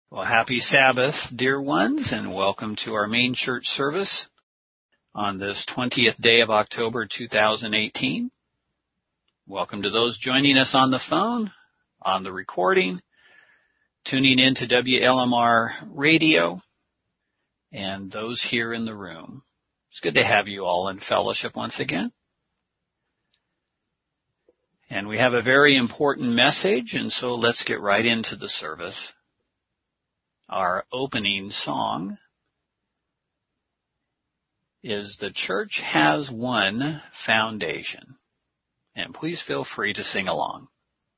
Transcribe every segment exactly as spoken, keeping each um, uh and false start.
Well, happy Sabbath, dear ones, and welcome to our main church service on this twentieth day of October two thousand eighteen. Welcome to those joining us on the phone, on the recording, tuning in to W L M R radio, and those here in the room. It's good to have you all in fellowship once again. And we have a very important message, and so let's get right into the service. Our opening song is "The Church Has One Foundation." And please feel free to sing along.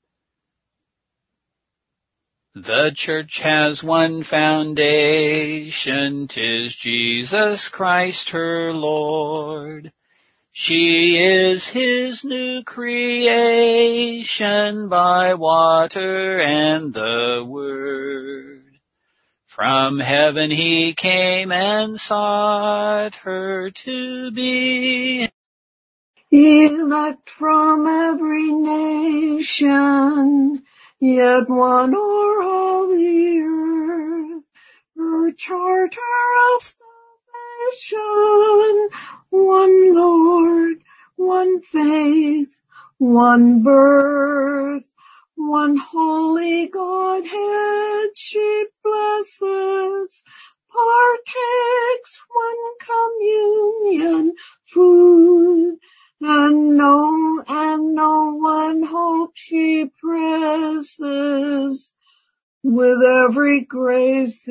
The church has one foundation, 'tis Jesus Christ her Lord. She is his new creation by water and the word. From heaven he came and sought her to be, elect from every nation, yet one o'er all the earth. Her charter of salvation, one Lord, one faith, one birth. One holy Godhead she blesses, partakes one communion food, and no, and no one hope she presses, with every grace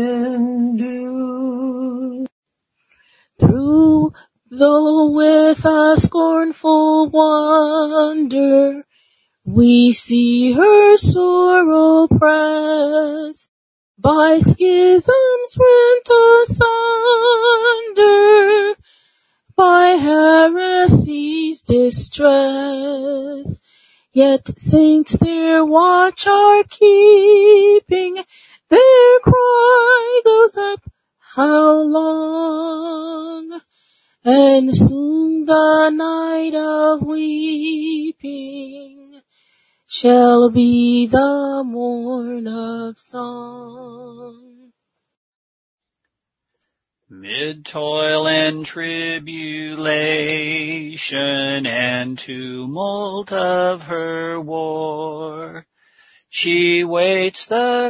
endued. Through, though with a scornful wonder, we see her sore oppressed, by schisms rent asunder, by heresy's distress. Yet saints their watch are keeping, their cry goes up, how long? And soon the night of weeping shall be the morn of song. Mid toil and tribulation and tumult of her war, she waits the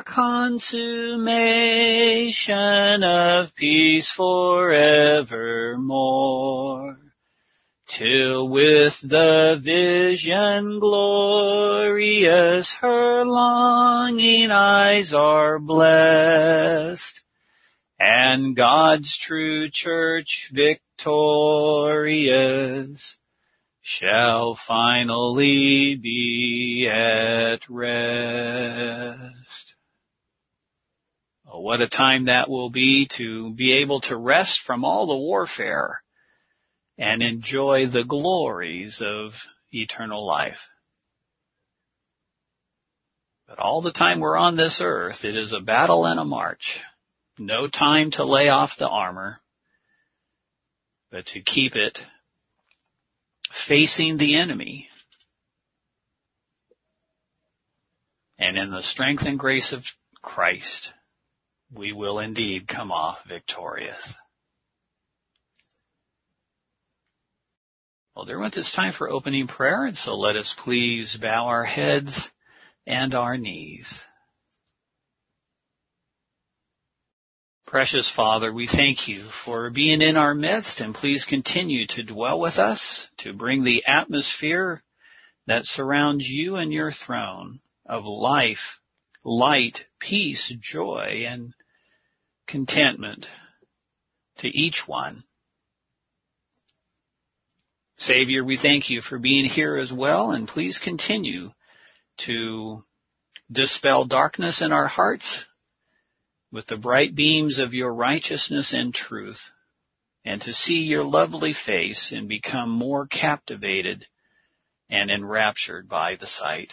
consummation of peace forevermore. Till with the vision glorious her longing eyes are blessed, and God's true church victorious shall finally be at rest. Oh, what a time that will be to be able to rest from all the warfare and enjoy the glories of eternal life. But all the time we're on this earth, it is a battle and a march. No time to lay off the armor, but to keep it facing the enemy. And in the strength and grace of Christ, we will indeed come off victorious. Well, dear ones, it's time for opening prayer, and so let us please bow our heads and our knees. Precious Father, we thank you for being in our midst, and please continue to dwell with us, to bring the atmosphere that surrounds you and your throne of life, light, peace, joy, and contentment to each one. Savior, we thank you for being here as well, and please continue to dispel darkness in our hearts with the bright beams of your righteousness and truth, and to see your lovely face and become more captivated and enraptured by the sight.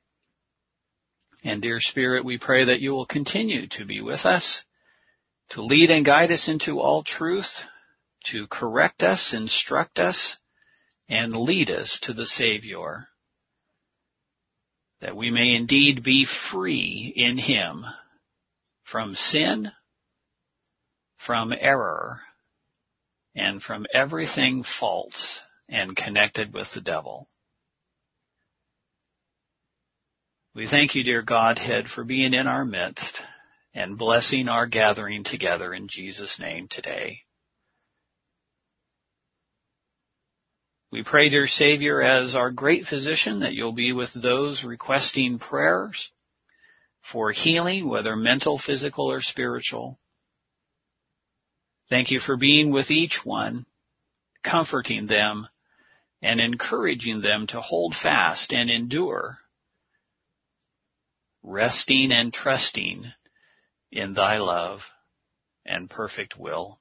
And dear Spirit, we pray that you will continue to be with us, to lead and guide us into all truth, to correct us, instruct us, and lead us to the Savior, that we may indeed be free in him from sin, from error, and from everything false and connected with the devil. We thank you, dear Godhead, for being in our midst and blessing our gathering together in Jesus' name today. We pray, dear Savior, as our great physician, that you'll be with those requesting prayers for healing, whether mental, physical, or spiritual. Thank you for being with each one, comforting them and encouraging them to hold fast and endure, resting and trusting in thy love and perfect will.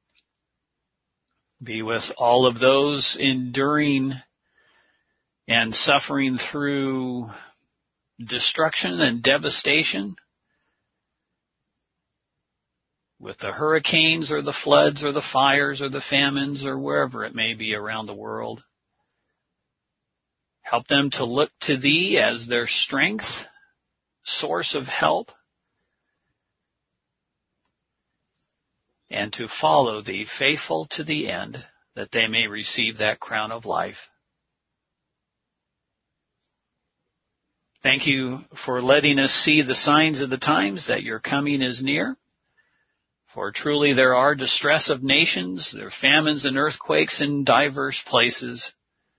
Be with all of those enduring and suffering through destruction and devastation, with the hurricanes or the floods or the fires or the famines or wherever it may be around the world. Help them to look to thee as their strength, source of help, and to follow thee faithful to the end, that they may receive that crown of life. Thank you for letting us see the signs of the times, that your coming is near. For truly there are distress of nations, there are famines and earthquakes in diverse places,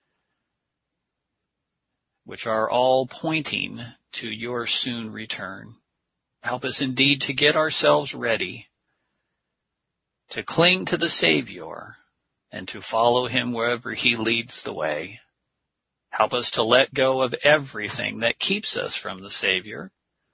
which are all pointing to your soon return. Help us indeed to get ourselves ready, to cling to the Savior, and to follow him wherever he leads the way. Help us to let go of everything that keeps us from the Savior.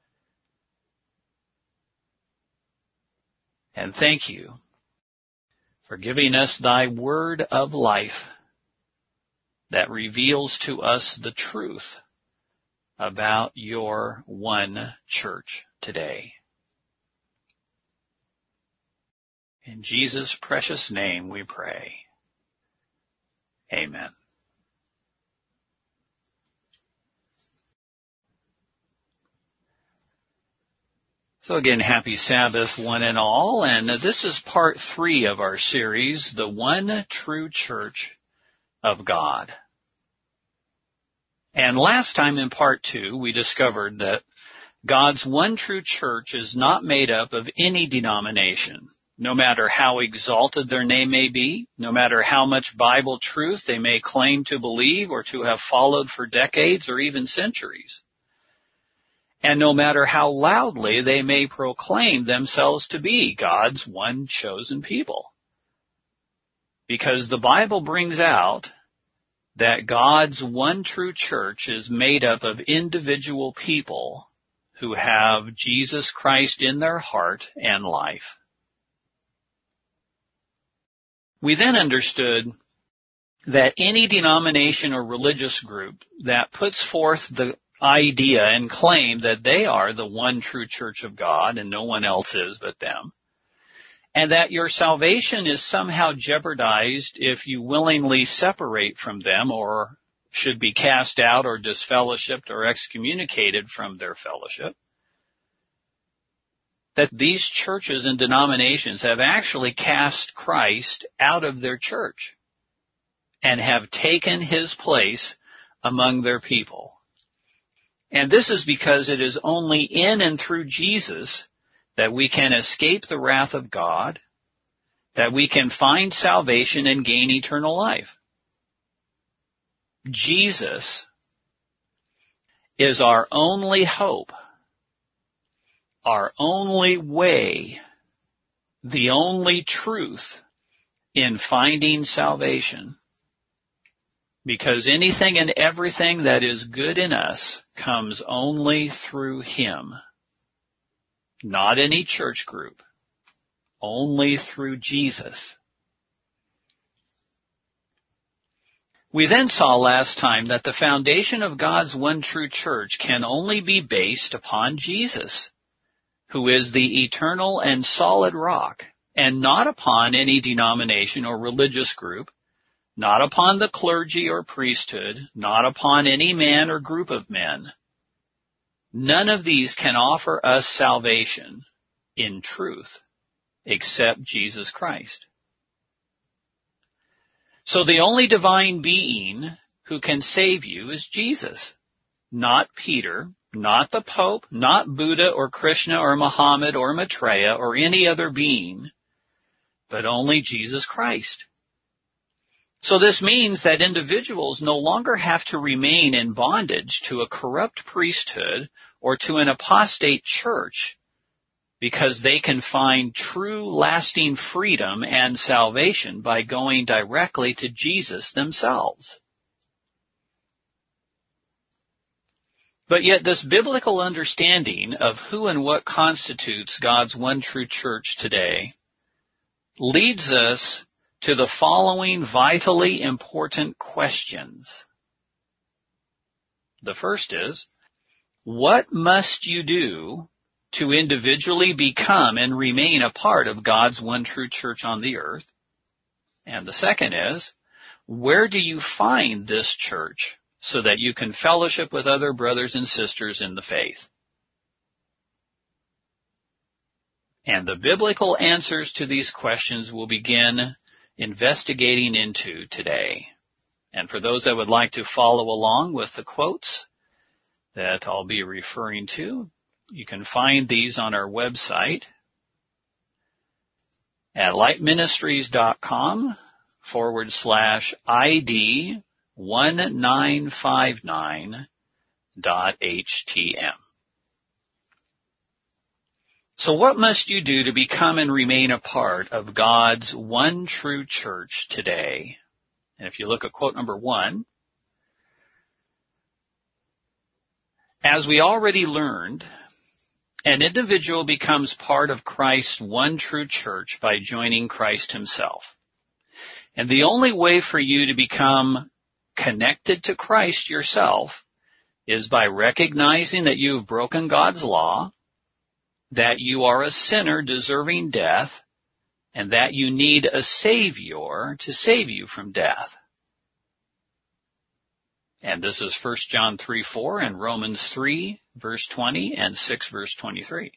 And thank you for giving us thy word of life that reveals to us the truth about your one church today. In Jesus' precious name we pray. Amen. So again, happy Sabbath, one and all, and this is part three of our series, The One True Church of God. And last time in part two, we discovered that God's one true church is not made up of any denomination, no matter how exalted their name may be, no matter how much Bible truth they may claim to believe or to have followed for decades or even centuries. And no matter how loudly they may proclaim themselves to be God's one chosen people. Because the Bible brings out that God's one true church is made up of individual people who have Jesus Christ in their heart and life. We then understood that any denomination or religious group that puts forth the idea and claim that they are the one true church of God and no one else is but them, and that your salvation is somehow jeopardized if you willingly separate from them or should be cast out or disfellowshipped or excommunicated from their fellowship, that these churches and denominations have actually cast Christ out of their church and have taken his place among their people. And this is because it is only in and through Jesus that we can escape the wrath of God, that we can find salvation and gain eternal life. Jesus is our only hope, our only way, the only truth in finding salvation. Because anything and everything that is good in us comes only through him. Not any church group. Only through Jesus. We then saw last time that the foundation of God's one true church can only be based upon Jesus, who is the eternal and solid rock, and not upon any denomination or religious group, not upon the clergy or priesthood, not upon any man or group of men. None of these can offer us salvation in truth except Jesus Christ. So the only divine being who can save you is Jesus, not Peter, not the Pope, not Buddha or Krishna or Muhammad or Maitreya or any other being, but only Jesus Christ. So this means that individuals no longer have to remain in bondage to a corrupt priesthood or to an apostate church, because they can find true lasting freedom and salvation by going directly to Jesus themselves. But yet this biblical understanding of who and what constitutes God's one true church today leads us to the following vitally important questions. The first is, what must you do to individually become and remain a part of God's one true church on the earth? And the second is, where do you find this church so that you can fellowship with other brothers and sisters in the faith? And the biblical answers to these questions we'll begin investigating into today. And for those that would like to follow along with the quotes that I'll be referring to, you can find these on our website at lightministries.com forward slash ID 1959 dot htm. So what must you do to become and remain a part of God's one true church today? And if you look at quote number one, as we already learned, an individual becomes part of Christ's one true church by joining Christ himself. And the only way for you to become connected to Christ yourself is by recognizing that you have broken God's law, that you are a sinner deserving death, and that you need a Savior to save you from death. And this is First John three four and Romans three verse twenty and six verse twenty-three.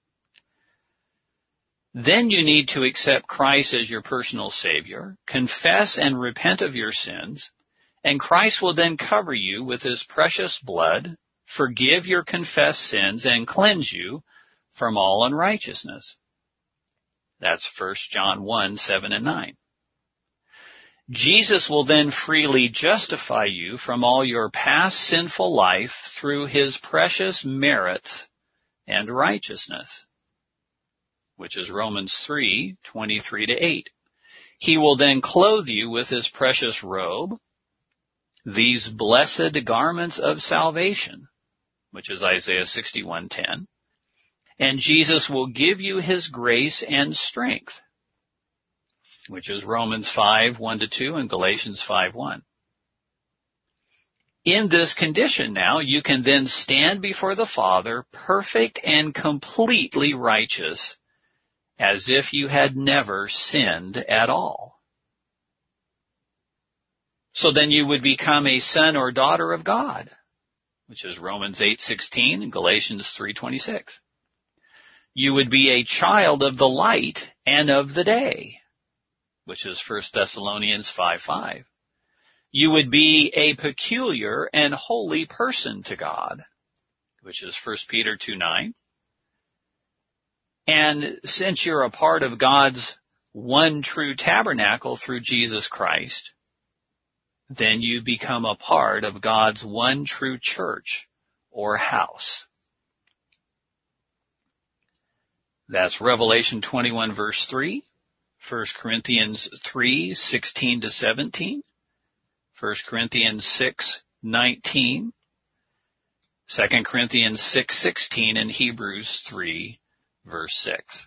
Then you need to accept Christ as your personal Savior, confess and repent of your sins, and Christ will then cover you with His precious blood, forgive your confessed sins, and cleanse you from all unrighteousness. That's First John one seven and nine. Jesus will then freely justify you from all your past sinful life through His precious merits and righteousness, which is Romans three twenty-three to eight. He will then clothe you with His precious robe, these blessed garments of salvation, which is Isaiah sixty-one ten. And Jesus will give you His grace and strength, which is Romans five one to two and Galatians five one. In this condition now, you can then stand before the Father perfect and completely righteous, as if you had never sinned at all. So then you would become a son or daughter of God, which is Romans eight sixteen and Galatians three twenty-six. You would be a child of the light and of the day, which is First Thessalonians five five. You would be a peculiar and holy person to God, which is First Peter two nine. And since you're a part of God's one true tabernacle through Jesus Christ, then you become a part of God's one true church or house. That's Revelation twenty-one verse three, First Corinthians three sixteen to seventeen, First Corinthians six nineteen, Second Corinthians six sixteen, and Hebrews three verse six.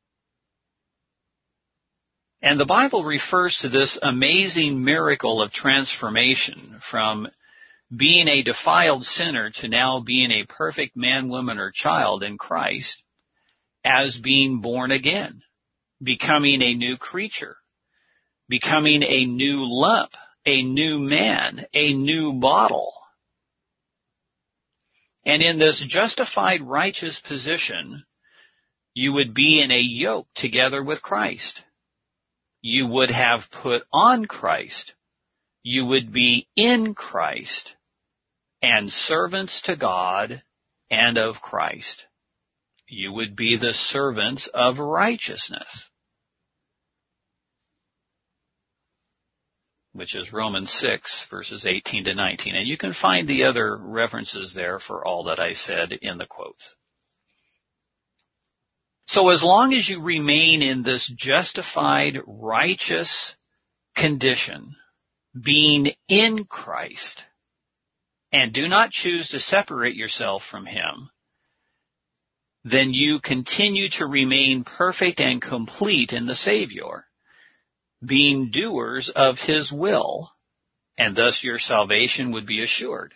And the Bible refers to this amazing miracle of transformation from being a defiled sinner to now being a perfect man, woman, or child in Christ as being born again, becoming a new creature, becoming a new lump, a new man, a new bottle. And in this justified righteous position, You would be in a yoke together with Christ. You would have put on Christ. You would be in Christ and servants to God and of Christ. You would be the servants of righteousness, which is Romans six, verses eighteen to nineteen. And you can find the other references there for all that I said in the quotes. So as long as you remain in this justified, righteous condition, being in Christ, and do not choose to separate yourself from Him, then you continue to remain perfect and complete in the Savior, being doers of His will, and thus your salvation would be assured.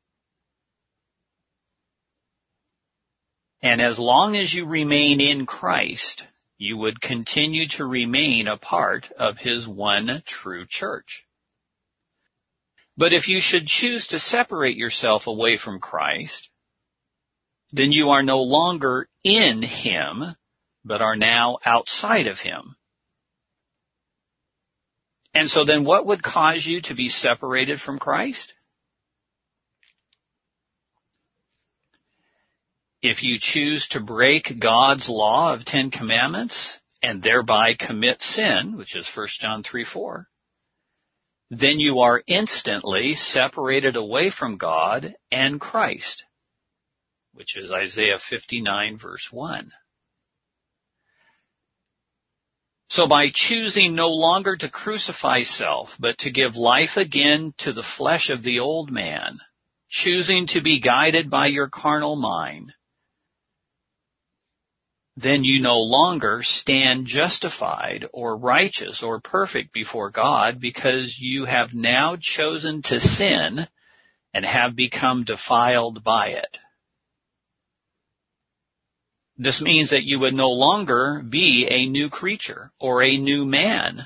And as long as you remain in Christ, you would continue to remain a part of His one true church. But if you should choose to separate yourself away from Christ, then you are no longer in Him, but are now outside of Him. And so then what would cause you to be separated from Christ? If you choose to break God's law of Ten Commandments and thereby commit sin, which is First John three four, then you are instantly separated away from God and Christ, which is Isaiah fifty-nine, verse one. So by choosing no longer to crucify self, but to give life again to the flesh of the old man, choosing to be guided by your carnal mind, then you no longer stand justified or righteous or perfect before God, because you have now chosen to sin and have become defiled by it. This means that you would no longer be a new creature or a new man.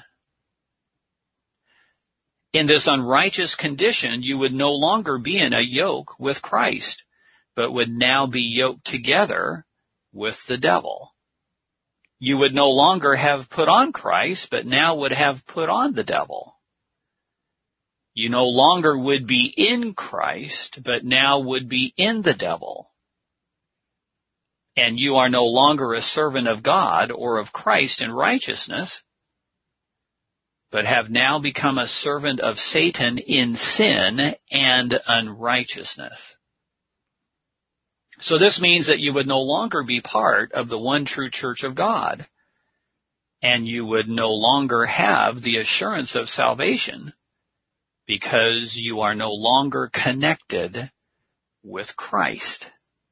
In this unrighteous condition, you would no longer be in a yoke with Christ, but would now be yoked together with the devil. You would no longer have put on Christ, but now would have put on the devil. You no longer would be in Christ, but now would be in the devil. And you are no longer a servant of God or of Christ in righteousness, but have now become a servant of Satan in sin and unrighteousness. So this means that you would no longer be part of the one true church of God, and you would no longer have the assurance of salvation, because you are no longer connected with Christ.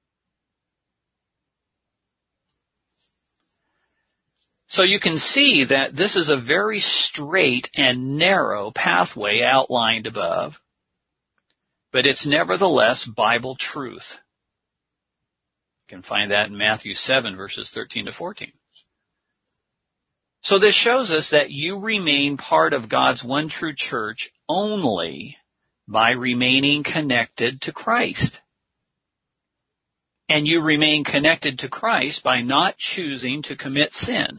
So you can see that this is a very straight and narrow pathway outlined above, but it's nevertheless Bible truth. You can find that in Matthew seven, verses thirteen to fourteen. So this shows us that you remain part of God's one true church only by remaining connected to Christ. And you remain connected to Christ by not choosing to commit sin.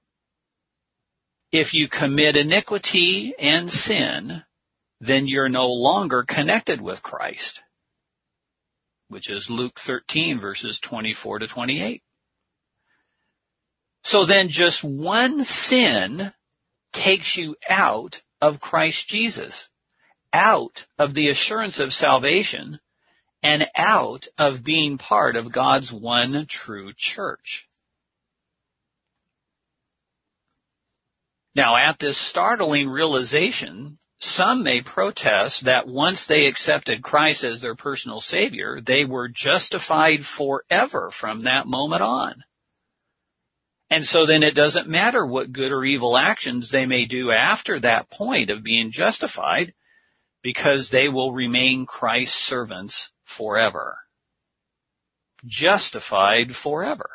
If you commit iniquity and sin, then you're no longer connected with Christ, which is Luke thirteen, verses twenty-four to twenty-eight. So then just one sin takes you out of Christ Jesus, out of the assurance of salvation, and out of being part of God's one true church. Now, at this startling realization, some may protest that once they accepted Christ as their personal Savior, they were justified forever from that moment on. And so then it doesn't matter what good or evil actions they may do after that point of being justified, because they will remain Christ's servants forever. Justified forever.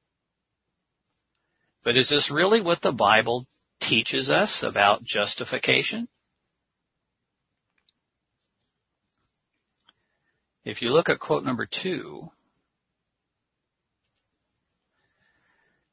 But is this really what the Bible teaches us about justification? If you look at quote number two,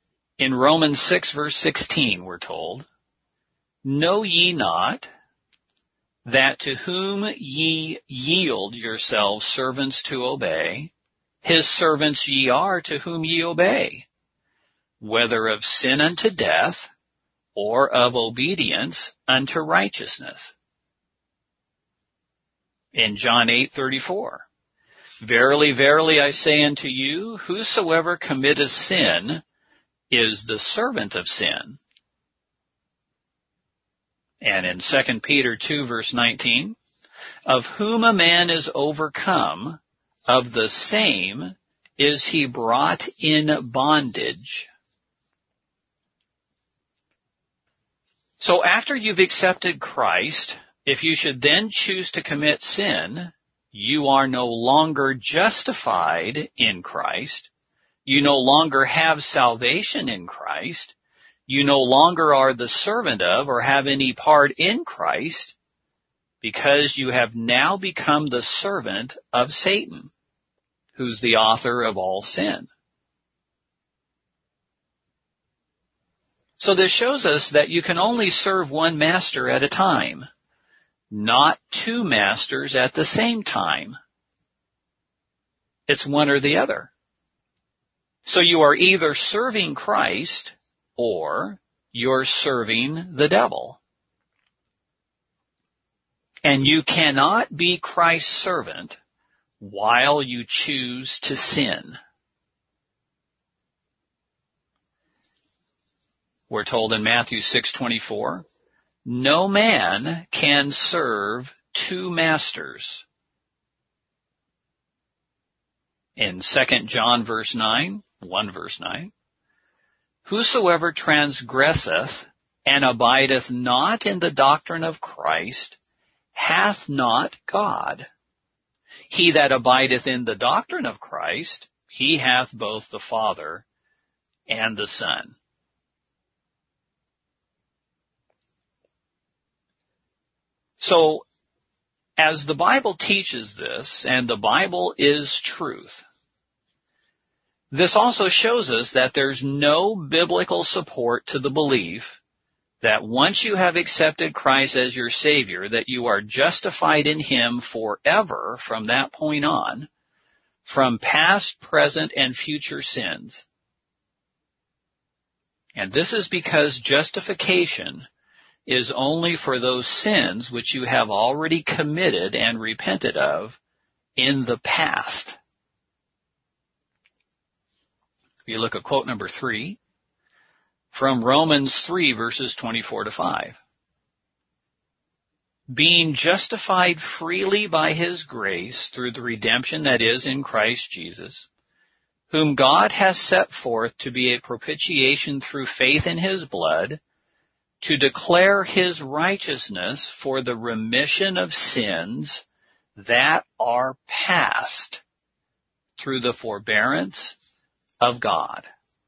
In Romans six verse sixteen we're told, know ye not that to whom ye yield yourselves servants to obey, his servants ye are to whom ye obey, whether of sin unto death, or of obedience unto righteousness. In John eight thirty-four, verily, verily, I say unto you, whosoever committeth sin is the servant of sin. And in Second Peter two verse nineteen, of whom a man is overcome, of the same is he brought in bondage. So after you've accepted Christ, if you should then choose to commit sin, you are no longer justified in Christ. You no longer have salvation in Christ. You no longer are the servant of or have any part in Christ, because you have now become the servant of Satan, who's the author of all sin. So this shows us that you can only serve one master at a time, not two masters at the same time. It's one or the other. So you are either serving Christ or you're serving the devil. And you cannot be Christ's servant while you choose to sin. We're told in Matthew six twenty-four, no man can serve two masters. In Second John verse nine, one verse nine, whosoever transgresseth and abideth not in the doctrine of Christ hath not God. He that abideth in the doctrine of Christ, he hath both the Father and the Son. So, as the Bible teaches this, and the Bible is truth, this also shows us that there's no biblical support to the belief that once you have accepted Christ as your Savior, that you are justified in Him forever from that point on, from past, present, and future sins. And this is because justification is only for those sins which you have already committed and repented of in the past. You look at quote number three from Romans three verses twenty-four to five. Being justified freely by His grace through the redemption that is in Christ Jesus, whom God has set forth to be a propitiation through faith in His blood, to declare His righteousness for the remission of sins that are past through the forbearance of God.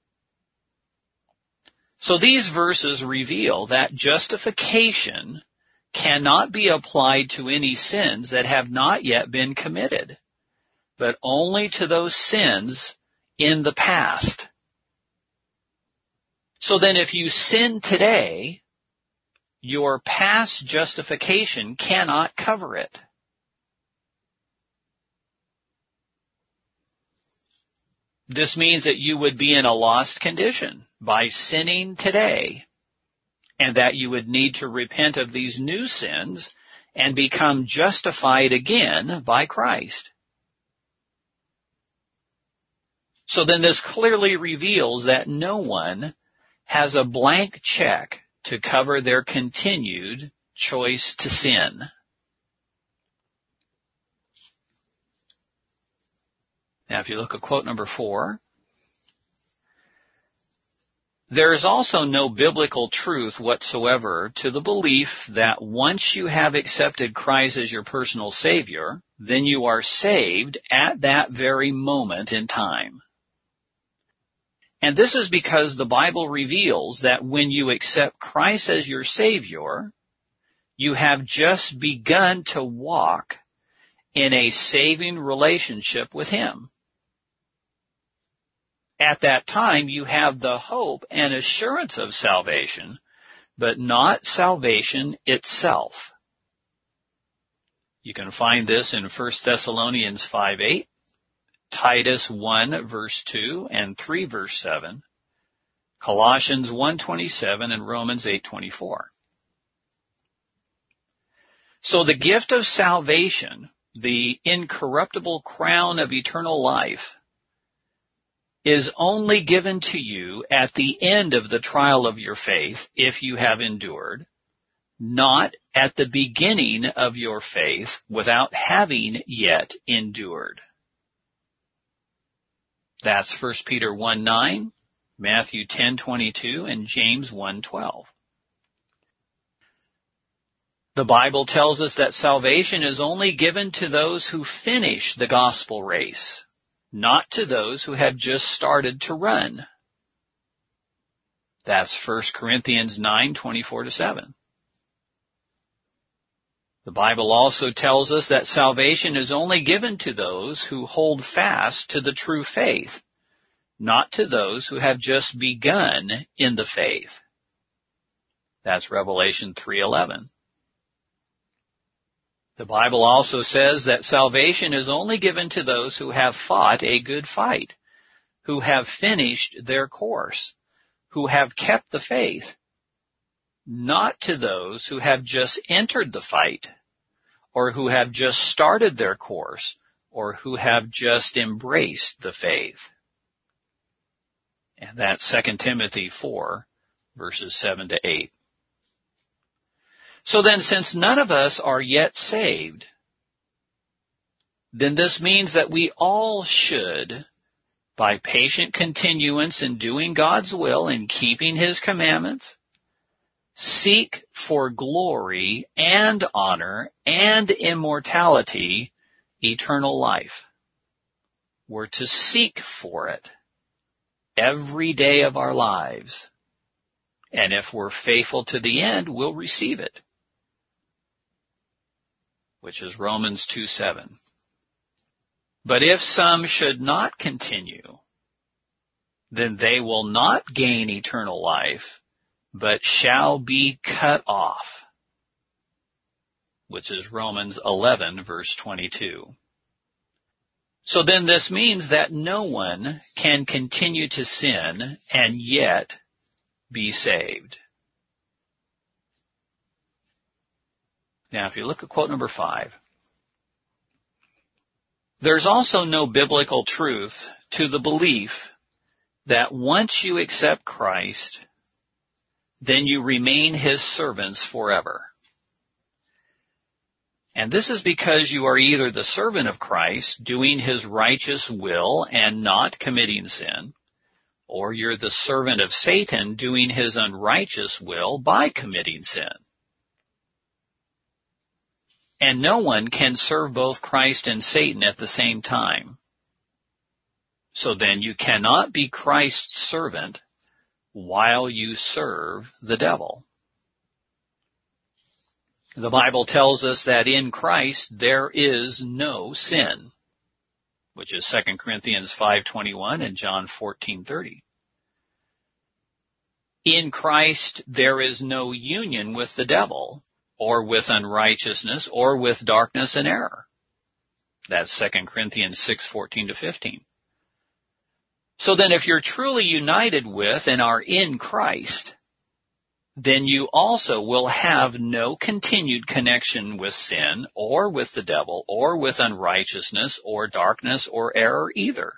So these verses reveal that justification cannot be applied to any sins that have not yet been committed, but only to those sins in the past. So then if you sin today, your past justification cannot cover it. This means that you would be in a lost condition by sinning today, and that you would need to repent of these new sins and become justified again by Christ. So then this clearly reveals that no one has a blank check to cover their continued choice to sin. Now, if you look at quote number four, there is also no biblical truth whatsoever to the belief that once you have accepted Christ as your personal Savior, then you are saved at that very moment in time. And this is because the Bible reveals that when you accept Christ as your Savior, you have just begun to walk in a saving relationship with Him. at that time you have the hope and assurance of salvation, but not salvation itself. You can find this in First Thessalonians five eight, Titus one verse two and three verse seven, Colossians one twenty-seven, and Romans eight twenty-four. So the gift of salvation, the incorruptible crown of eternal life, is only given to you at the end of the trial of your faith if you have endured, not at the beginning of your faith without having yet endured. That's First Peter one nine, Matthew ten twenty-two, and James one twelve. The Bible tells us that salvation is only given to those who finish the gospel race, not to those who have just started to run. That's First Corinthians nine twenty-four to seven. The Bible also tells us that salvation is only given to those who hold fast to the true faith, not to those who have just begun in the faith. That's Revelation three eleven. The Bible also says that salvation is only given to those who have fought a good fight, who have finished their course, who have kept the faith, not to those who have just entered the fight, or who have just started their course, or who have just embraced the faith. And that's Second Timothy four, verses seven to eight. So then, since none of us are yet saved, then this means that we all should, by patient continuance in doing God's will and keeping His commandments, seek for glory and honor and immortality, eternal life. We're to seek for it every day of our lives. And if we're faithful to the end, we'll receive it, which is Romans two seven. But if some should not continue, then they will not gain eternal life, but shall be cut off, which is Romans eleven, verse twenty-two. So then this means that no one can continue to sin and yet be saved. Now, if you look at quote number five, there's also no biblical truth to the belief that once you accept Christ, then you remain His servants forever. And this is because you are either the servant of Christ, doing His righteous will and not committing sin, or you're the servant of Satan, doing his unrighteous will by committing sin. And no one can serve both Christ and Satan at the same time. So then you cannot be Christ's servant while you serve the devil. The Bible tells us that in Christ there is no sin, which is Second Corinthians five twenty-one and John fourteen thirty. In Christ there is no union with the devil, or with unrighteousness, or with darkness and error. That's Second Corinthians six fourteen to fifteen. So then if you're truly united with and are in Christ, then you also will have no continued connection with sin, or with the devil, or with unrighteousness, or darkness, or error either.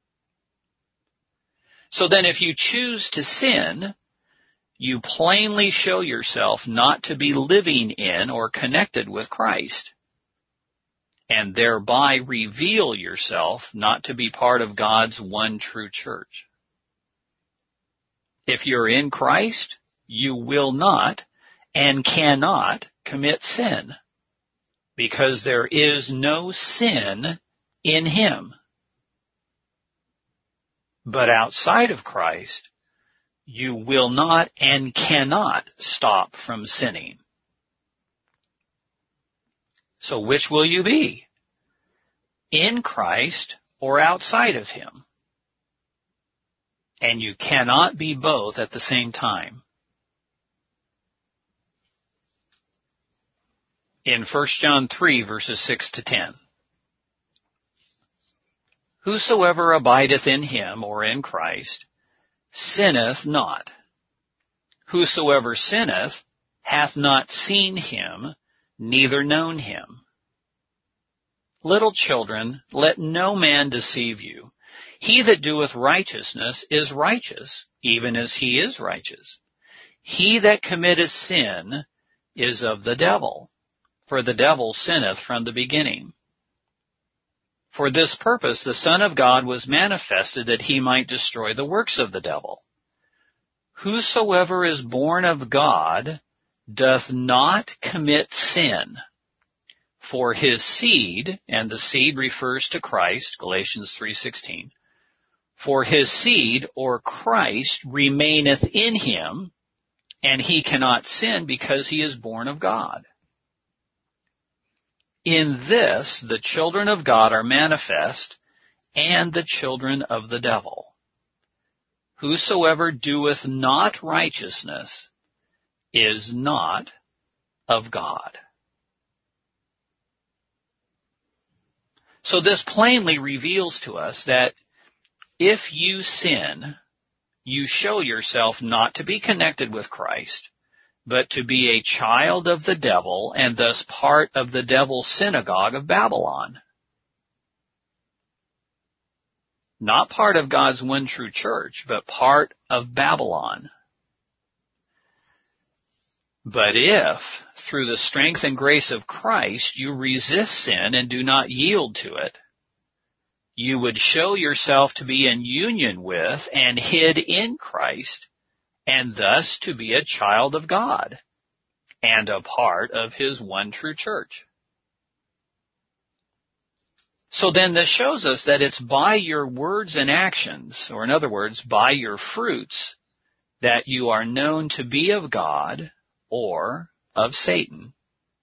So then if you choose to sin, you plainly show yourself not to be living in or connected with Christ, and thereby reveal yourself not to be part of God's one true church. If you're in Christ, you will not and cannot commit sin, because there is no sin in Him. But outside of Christ, you will not and cannot stop from sinning. So which will you be? In Christ or outside of Him? And you cannot be both at the same time. In First John three, verses six to ten. Whosoever abideth in him, or in Christ, sinneth not. Whosoever sinneth hath not seen him, neither known him. Little children, let no man deceive you. He that doeth righteousness is righteous, even as he is righteous. He that committeth sin is of the devil, for the devil sinneth from the beginning. For this purpose the Son of God was manifested, that he might destroy the works of the devil. Whosoever is born of God doth not commit sin. For his seed, and the seed refers to Christ, Galatians three sixteen, for his seed, or Christ, remaineth in him, and he cannot sin because he is born of God. In this the children of God are manifest, and the children of the devil. Whosoever doeth not righteousness is not of God. So this plainly reveals to us that if you sin, you show yourself not to be connected with Christ, but to be a child of the devil, and thus part of the devil's synagogue of Babylon. Not part of God's one true church, but part of Babylon. But if, through the strength and grace of Christ, you resist sin and do not yield to it, you would show yourself to be in union with and hid in Christ, and thus to be a child of God and a part of his one true church. So then this shows us that it's by your words and actions, or in other words, by your fruits, that you are known to be of God or of Satan.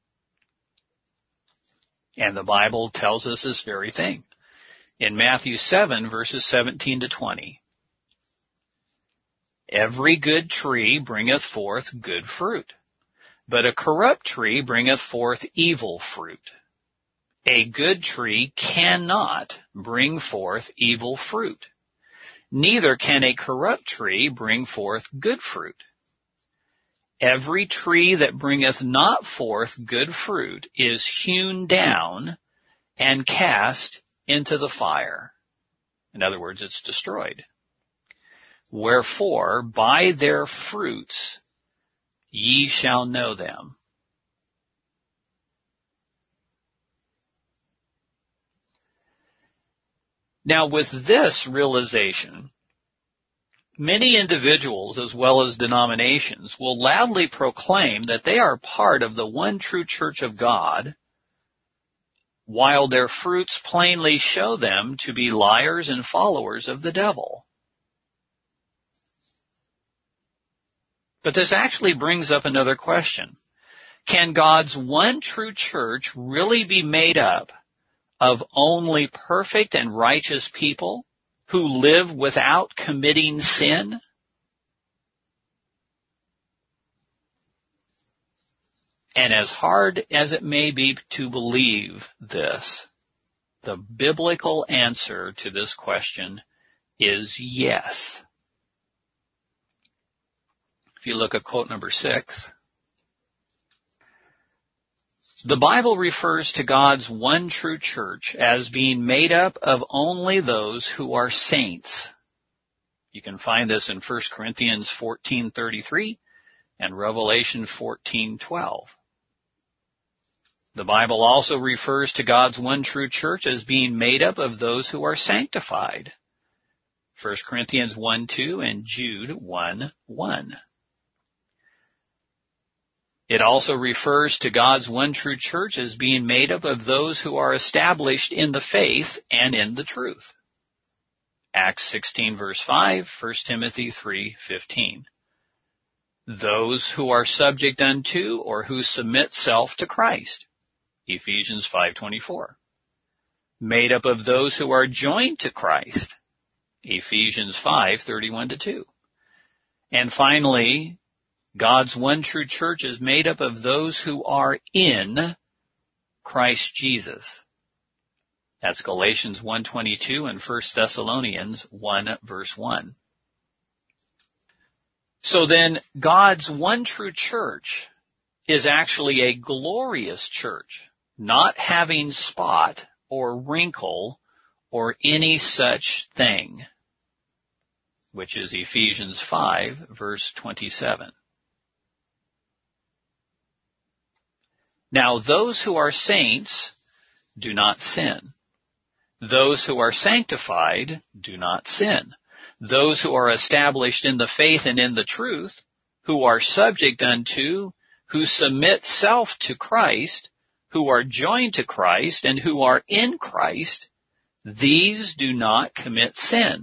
And the Bible tells us this very thing. In Matthew seven, verses seventeen to twenty. Every good tree bringeth forth good fruit, but a corrupt tree bringeth forth evil fruit. A good tree cannot bring forth evil fruit, neither can a corrupt tree bring forth good fruit. Every tree that bringeth not forth good fruit is hewn down and cast into the fire. In other words, it's destroyed. Wherefore, by their fruits ye shall know them. Now, with this realization, many individuals as well as denominations will loudly proclaim that they are part of the one true church of God, while their fruits plainly show them to be liars and followers of the devil. But this actually brings up another question. Can God's one true church really be made up of only perfect and righteous people who live without committing sin? And as hard as it may be to believe this, the biblical answer to this question is yes. If you look at quote number six, the Bible refers to God's one true church as being made up of only those who are saints. You can find this in First Corinthians fourteen thirty-three and Revelation fourteen twelve. The Bible also refers to God's one true church as being made up of those who are sanctified. First Corinthians one two and Jude one one. It also refers to God's one true church as being made up of those who are established in the faith and in the truth. Acts sixteen verse five, First Timothy three fifteen. Those who are subject unto or who submit self to Christ. Ephesians five twenty-four. Made up of those who are joined to Christ. Ephesians five, thirty-one to two. And finally, God's one true church is made up of those who are in Christ Jesus. That's Galatians one twenty-two and First Thessalonians one verse one. So then, God's one true church is actually a glorious church, not having spot or wrinkle or any such thing, which is Ephesians five verse twenty-seven. Now those who are saints do not sin. Those who are sanctified do not sin. Those who are established in the faith and in the truth, who are subject unto, who submit self to Christ, who are joined to Christ, and who are in Christ, these do not commit sin.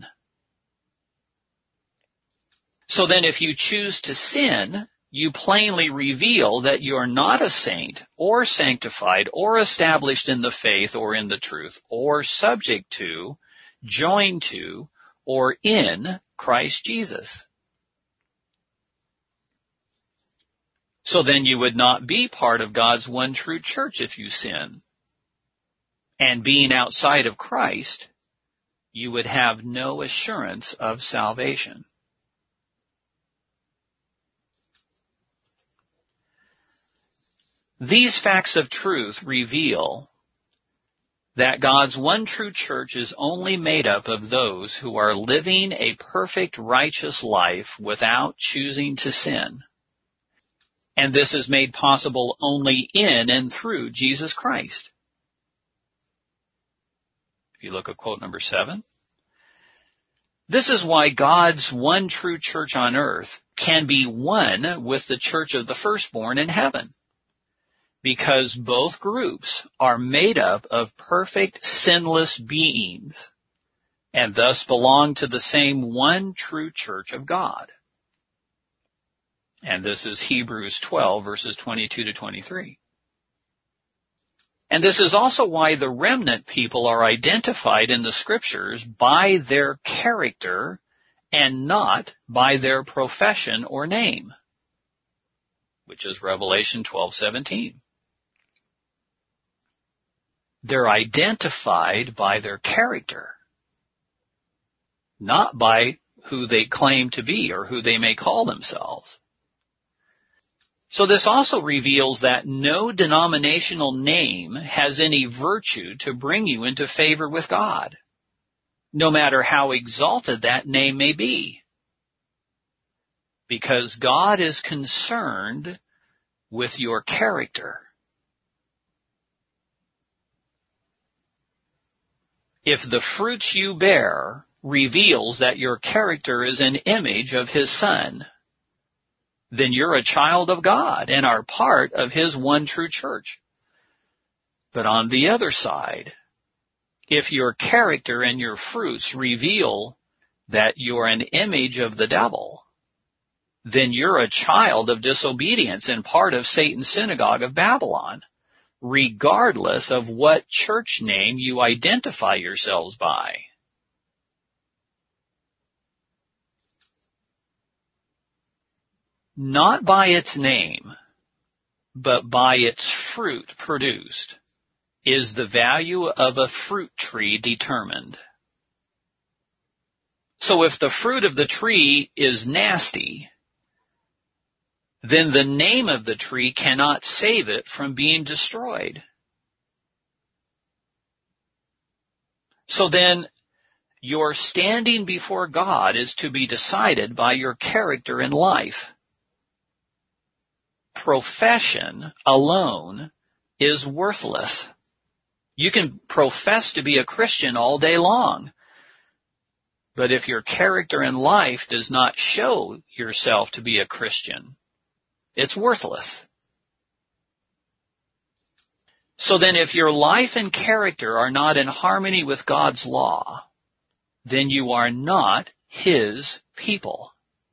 So then if you choose to sin, you plainly reveal that you are not a saint or sanctified or established in the faith or in the truth or subject to, joined to, or in Christ Jesus. So then you would not be part of God's one true church if you sin. And being outside of Christ, you would have no assurance of salvation. These facts of truth reveal that God's one true church is only made up of those who are living a perfect righteous life without choosing to sin. And this is made possible only in and through Jesus Christ. If you look at quote number seven, this is why God's one true church on earth can be one with the church of the firstborn in heaven, because both groups are made up of perfect, sinless beings and thus belong to the same one true church of God. And this is Hebrews twelve, verses twenty-two to twenty-three. And this is also why the remnant people are identified in the Scriptures by their character and not by their profession or name, which is Revelation twelve seventeen. They're identified by their character, not by who they claim to be or who they may call themselves. So this also reveals that no denominational name has any virtue to bring you into favor with God, no matter how exalted that name may be, because God is concerned with your character. If the fruits you bear reveals that your character is an image of His Son, then you're a child of God and are part of His one true church. But on the other side, if your character and your fruits reveal that you're an image of the devil, then you're a child of disobedience and part of Satan's synagogue of Babylon, regardless of what church name you identify yourselves by. Not by its name, but by its fruit produced, is the value of a fruit tree determined. So if the fruit of the tree is nasty, then the name of the tree cannot save it from being destroyed. So then, your standing before God is to be decided by your character in life. Profession alone is worthless. You can profess to be a Christian all day long, but if your character in life does not show yourself to be a Christian, it's worthless. So then if your life and character are not in harmony with God's law, then you are not His people.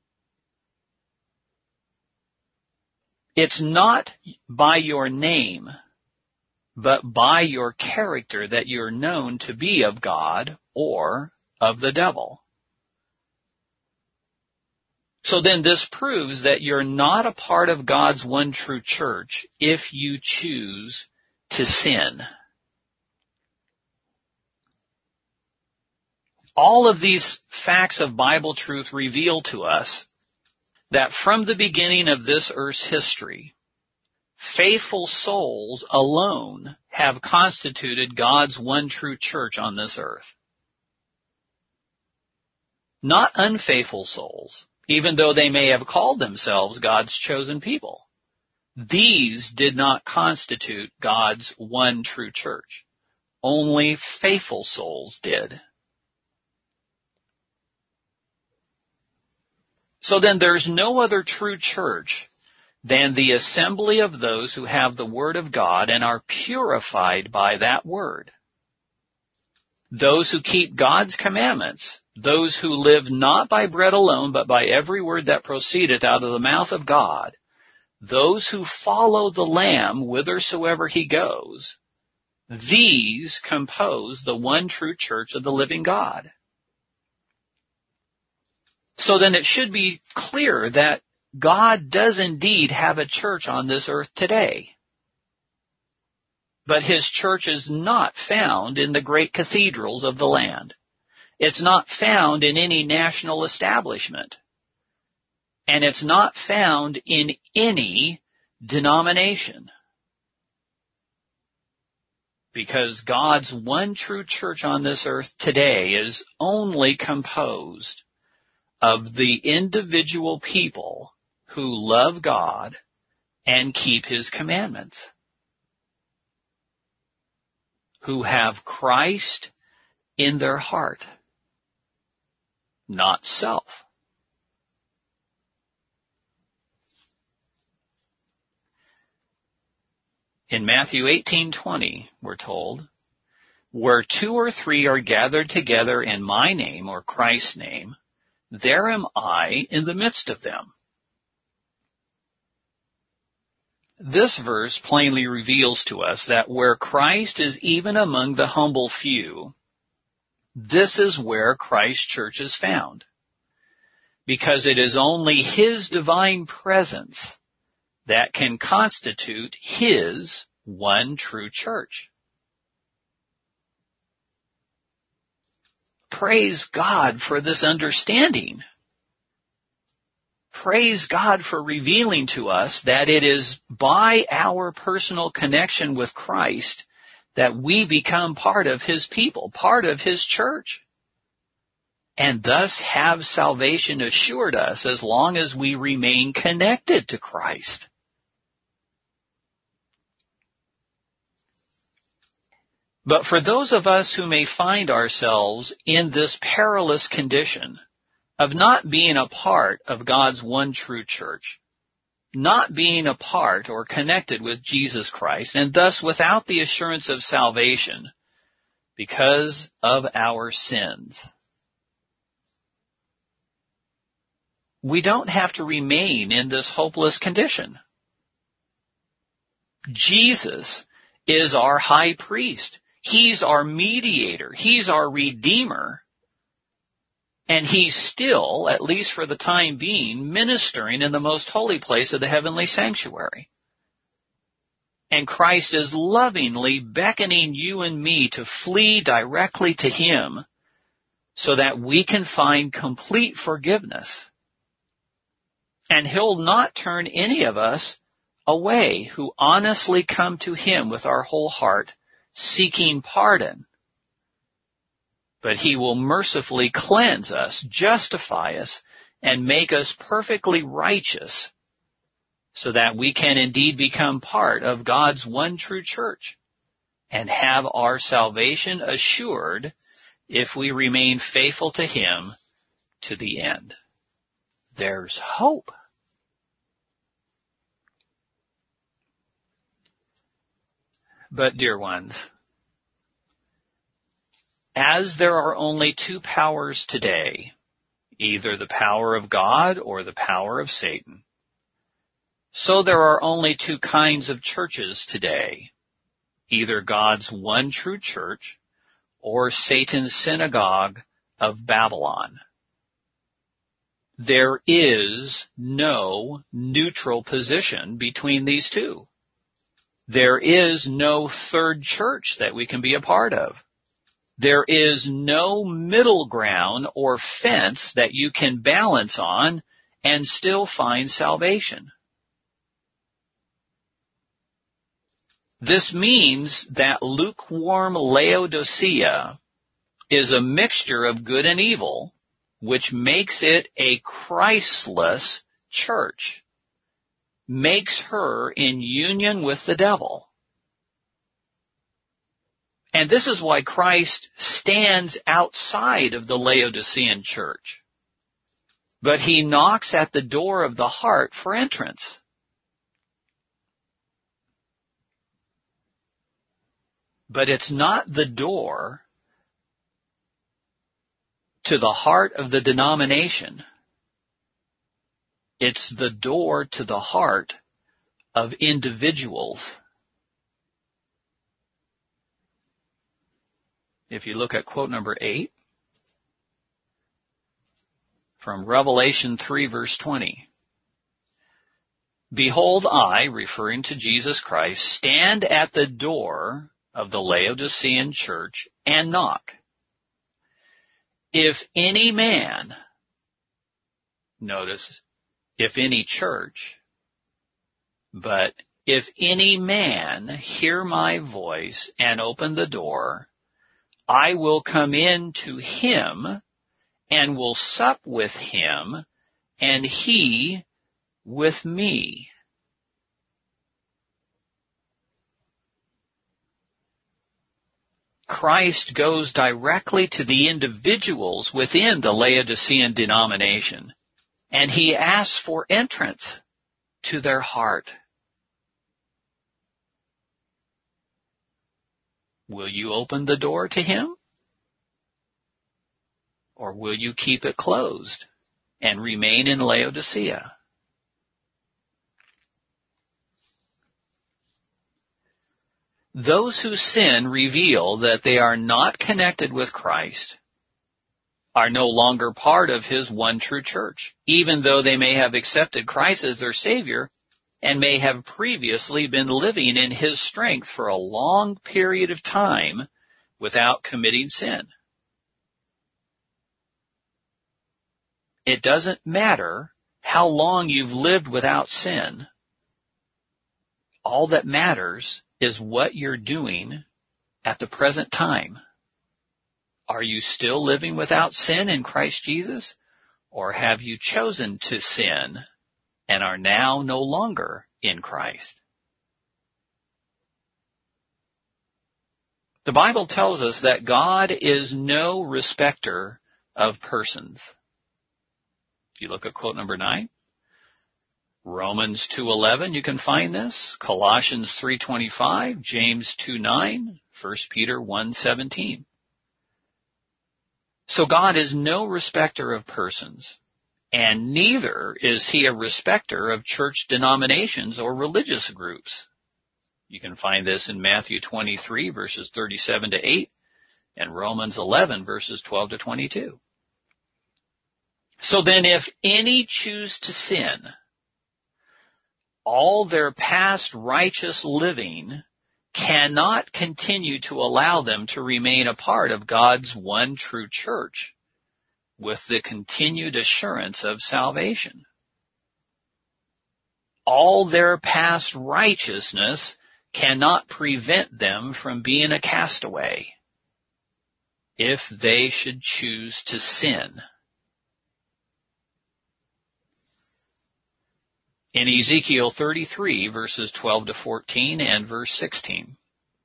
It's not by your name, but by your character that you're known to be of God or of the devil. So then this proves that you're not a part of God's one true church if you choose to sin. All of these facts of Bible truth reveal to us that from the beginning of this earth's history, faithful souls alone have constituted God's one true church on this earth. Not unfaithful souls, even though they may have called themselves God's chosen people. These did not constitute God's one true church. Only faithful souls did. So then there's no other true church than the assembly of those who have the Word of God and are purified by that Word. Those who keep God's commandments, those who live not by bread alone, but by every word that proceedeth out of the mouth of God, those who follow the Lamb whithersoever he goes, these compose the one true church of the living God. So then it should be clear that God does indeed have a church on this earth today. But his church is not found in the great cathedrals of the land. It's not found in any national establishment. And it's not found in any denomination. Because God's one true church on this earth today is only composed of the individual people who love God and keep his commandments, who have Christ in their heart, not self. In Matthew eighteen twenty, we're told, where two or three are gathered together in my name or Christ's name, there am I in the midst of them. This verse plainly reveals to us that where Christ is even among the humble few, this is where Christ's church is found. Because it is only his divine presence that can constitute his one true church. Praise God for this understanding. Praise God for revealing to us that it is by our personal connection with Christ that we become part of his people, part of his church, and thus have salvation assured us as long as we remain connected to Christ. But for those of us who may find ourselves in this perilous condition of not being a part of God's one true church, not being a part or connected with Jesus Christ, and thus without the assurance of salvation because of our sins, we don't have to remain in this hopeless condition. Jesus is our high priest. He's our mediator. He's our redeemer. And he's still, at least for the time being, ministering in the most holy place of the heavenly sanctuary. And Christ is lovingly beckoning you and me to flee directly to him so that we can find complete forgiveness. And he'll not turn any of us away who honestly come to him with our whole heart, seeking pardon. But he will mercifully cleanse us, justify us, and make us perfectly righteous so that we can indeed become part of God's one true church and have our salvation assured if we remain faithful to him to the end. There's hope. But, dear ones, as there are only two powers today, either the power of God or the power of Satan, so there are only two kinds of churches today, either God's one true church or Satan's synagogue of Babylon. there is no neutral position between these two. There is no third church that we can be a part of. There is no middle ground or fence that you can balance on and still find salvation. This means that lukewarm Laodicea is a mixture of good and evil, which makes it a Christless church, makes her in union with the devil. And this is why Christ stands outside of the Laodicean church. But he knocks at the door of the heart for entrance. But it's not the door to the heart of the denomination. It's the door to the heart of individuals. If you look at quote number eight, from Revelation three, verse twenty. Behold, I, referring to Jesus Christ, stand at the door of the Laodicean church and knock. If any man, notice, if any church, but if any man hear my voice and open the door, I will come in to him and will sup with him, and he with me. Christ goes directly to the individuals within the Laodicean denomination, and he asks for entrance to their heart. Will you open the door to him? Or will you keep it closed and remain in Laodicea? Those who sin reveal that they are not connected with Christ, are no longer part of his one true church, even though they may have accepted Christ as their Savior and may have previously been living in his strength for a long period of time without committing sin. It doesn't matter how long you've lived without sin. All that matters is what you're doing at the present time. Are you still living without sin in Christ Jesus? Or have you chosen to sin and are now no longer in Christ? The Bible tells us that God is no respecter of persons. If you look at quote number nine, Romans two eleven, you can find this, Colossians three twenty-five, James two nine, First Peter one seventeen. So God is no respecter of persons, and neither is he a respecter of church denominations or religious groups. You can find this in Matthew twenty-three, verses thirty-seven to eight, and Romans eleven, verses twelve to twenty-two. So then if any choose to sin, all their past righteous living cannot continue to allow them to remain a part of God's one true church with the continued assurance of salvation. All their past righteousness cannot prevent them from being a castaway if they should choose to sin. In Ezekiel thirty-three, verses twelve to fourteen and verse sixteen.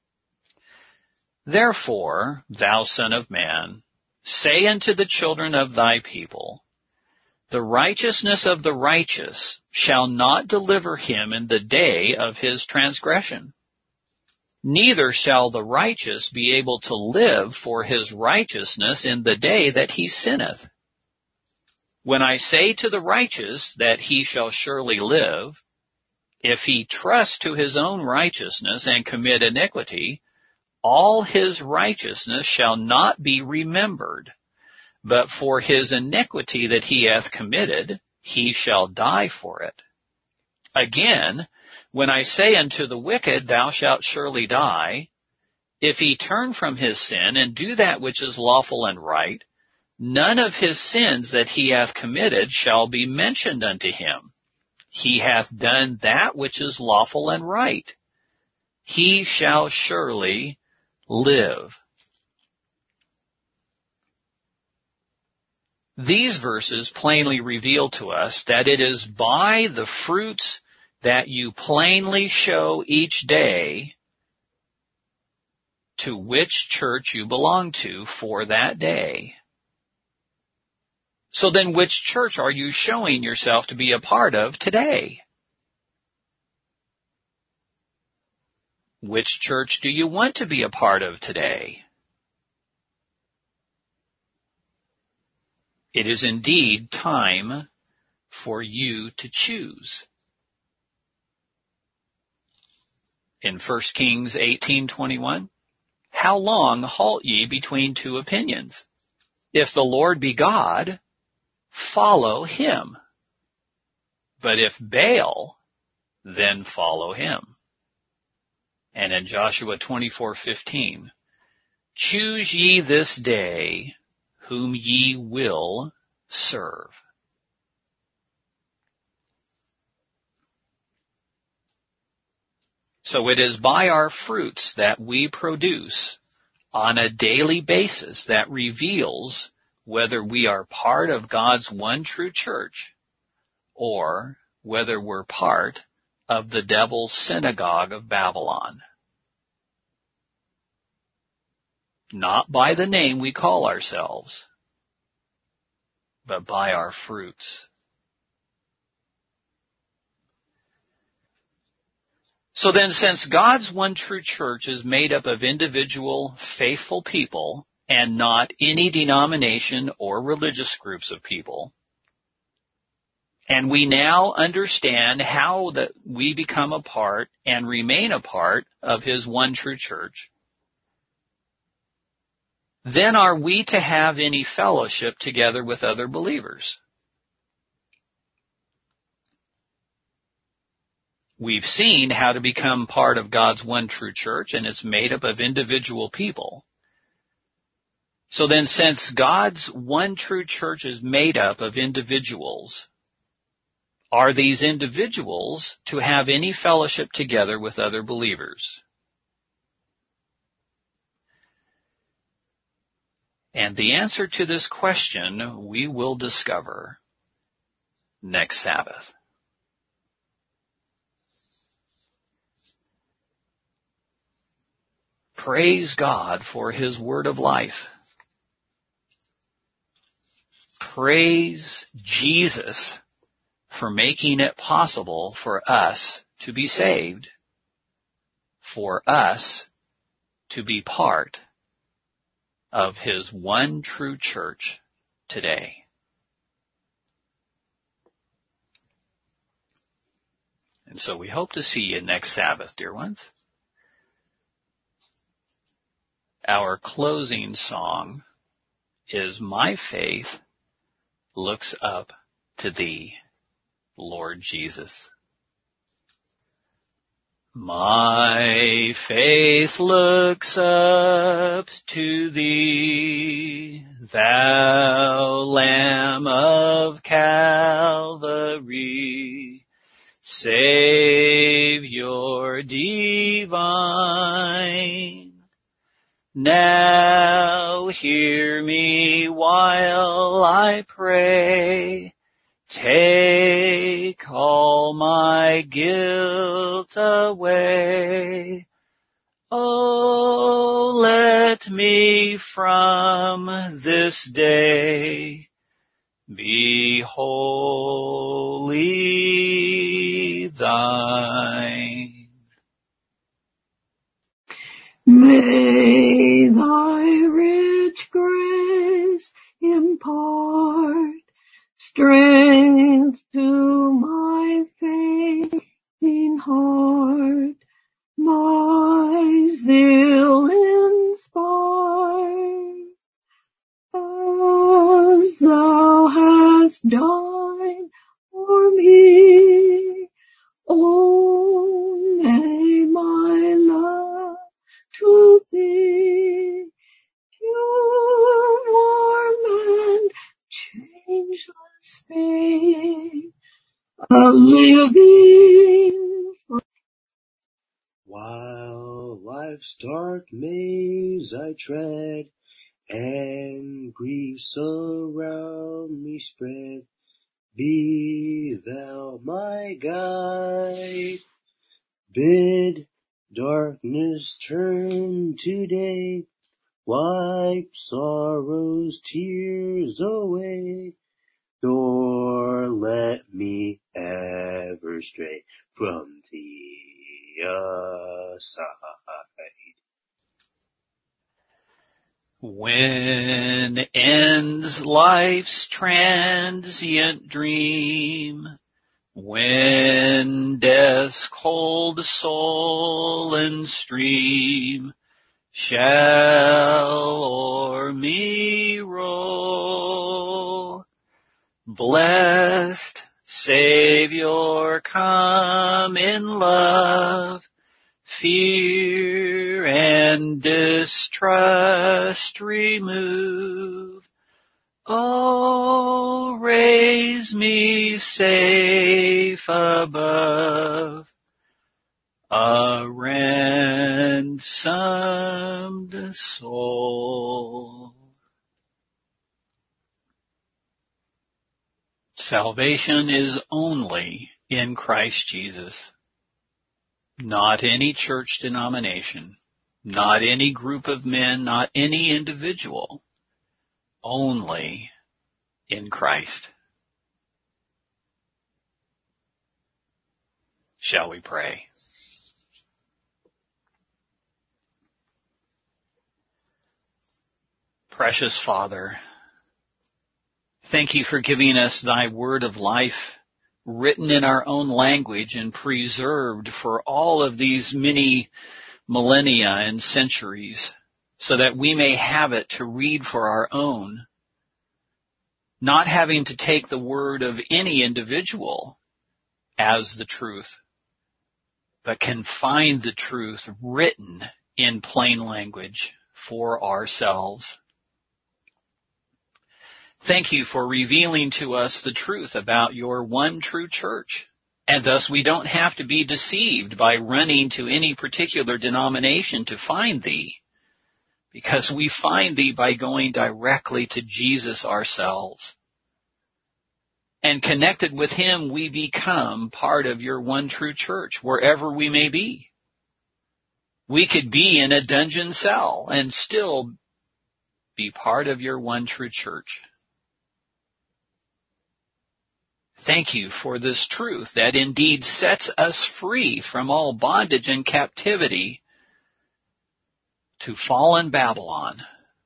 Therefore, thou son of man, say unto the children of thy people, the righteousness of the righteous shall not deliver him in the day of his transgression. Neither shall the righteous be able to live for his righteousness in the day that he sinneth. When I say to the righteous that he shall surely live, if he trust to his own righteousness and commit iniquity, all his righteousness shall not be remembered, but for his iniquity that he hath committed, he shall die for it. Again, when I say unto the wicked, thou shalt surely die, if he turn from his sin and do that which is lawful and right, none of his sins that he hath committed shall be mentioned unto him. He hath done that which is lawful and right. He shall surely live. These verses plainly reveal to us that it is by the fruits that you plainly show each day to which church you belong to for that day. So then which church are you showing yourself to be a part of today? Which church do you want to be a part of today? It is indeed time for you to choose. In First Kings eighteen twenty-one, how long halt ye between two opinions? If the Lord be God, follow him. But if Baal, then follow him. And in Joshua twenty-four fifteen, choose ye this day whom ye will serve. So it is by our fruits that we produce on a daily basis that reveals whether we are part of God's one true church or whether we're part of the devil's synagogue of Babylon. Not by the name we call ourselves, but by our fruits. So then, since God's one true church is made up of individual, faithful people and not any denomination or religious groups of people, and we now understand how that we become a part and remain a part of his one true church, then are we to have any fellowship together with other believers? We've seen how to become part of God's one true church, and it's made up of individual people. So then, since God's one true church is made up of individuals, are these individuals to have any fellowship together with other believers? And the answer to this question we will discover next Sabbath. Praise God for his word of life. Praise Jesus for making it possible for us to be saved, for us to be part of his one true church today. And so we hope to see you next Sabbath, dear ones. Our closing song is My Faith Looks Up to Thee, Lord Jesus. My faith looks up to Thee, Thou Lamb of Calvary, Savior divine. Now hear me while I pray. Take all my guilt away. Oh, let me from this day be wholly thine. May thy rich grace impart strength to my fainting heart, my zeal inspire. a living. While life's dark maze I tread, and griefs around me spread, be thou my guide. Bid darkness turn to day, wipe sorrow's tears away, nor let me ever stray from thee aside. When ends life's transient dream, when death's cold sullen stream shall o'er me roll, blessed Savior, come in love, fear and distrust remove. Oh, raise me safe above, a ransomed soul. Salvation is only in Christ Jesus. Not any church denomination, not any group of men, not any individual, only in Christ. Shall we pray? Precious Father, thank you for giving us thy word of life, written in our own language and preserved for all of these many millennia and centuries, so that we may have it to read for our own, not having to take the word of any individual as the truth, but can find the truth written in plain language for ourselves. Thank you for revealing to us the truth about your one true church, and thus we don't have to be deceived by running to any particular denomination to find thee, because we find thee by going directly to Jesus ourselves. And connected with him, we become part of your one true church, wherever we may be. We could be in a dungeon cell and still be part of your one true church. Thank you for this truth that indeed sets us free from all bondage and captivity to fallen Babylon.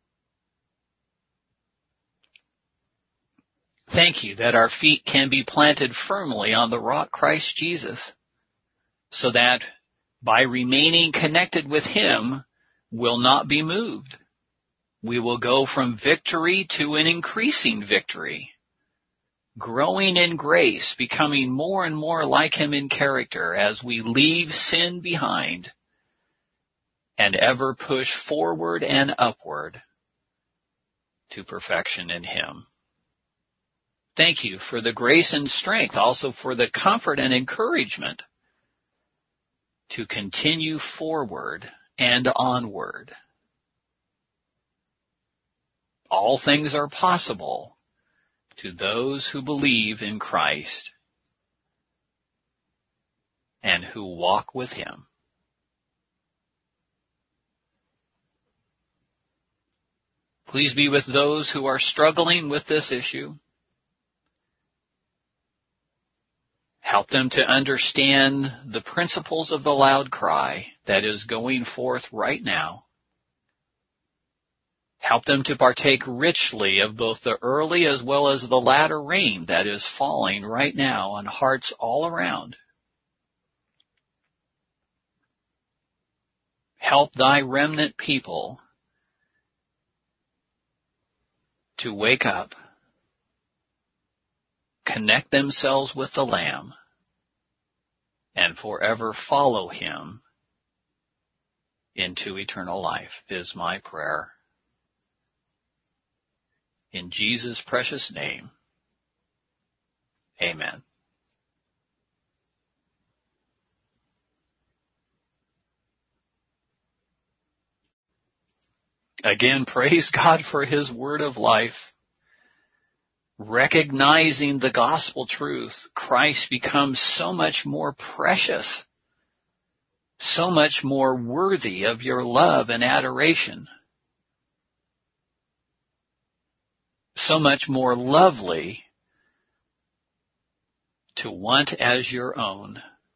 Thank you that our feet can be planted firmly on the rock Christ Jesus, so that by remaining connected with him, we'll not be moved. We will go from victory to an increasing victory, growing in grace, becoming more and more like him in character as we leave sin behind and ever push forward and upward to perfection in him. Thank you for the grace and strength, also for the comfort and encouragement to continue forward and onward. All things are possible to those who believe in Christ and who walk with him. Please be with those who are struggling with this issue. Help them to understand the principles of the loud cry that is going forth right now. Help them to partake richly of both the early as well as the latter rain that is falling right now on hearts all around. Help thy remnant people to wake up, connect themselves with the Lamb, and forever follow him into eternal life, is my prayer. In Jesus' precious name, amen. Again, praise God for His word of life. Recognizing the gospel truth, Christ becomes so much more precious, so much more worthy of your love and adoration, so much more lovely to want as your own.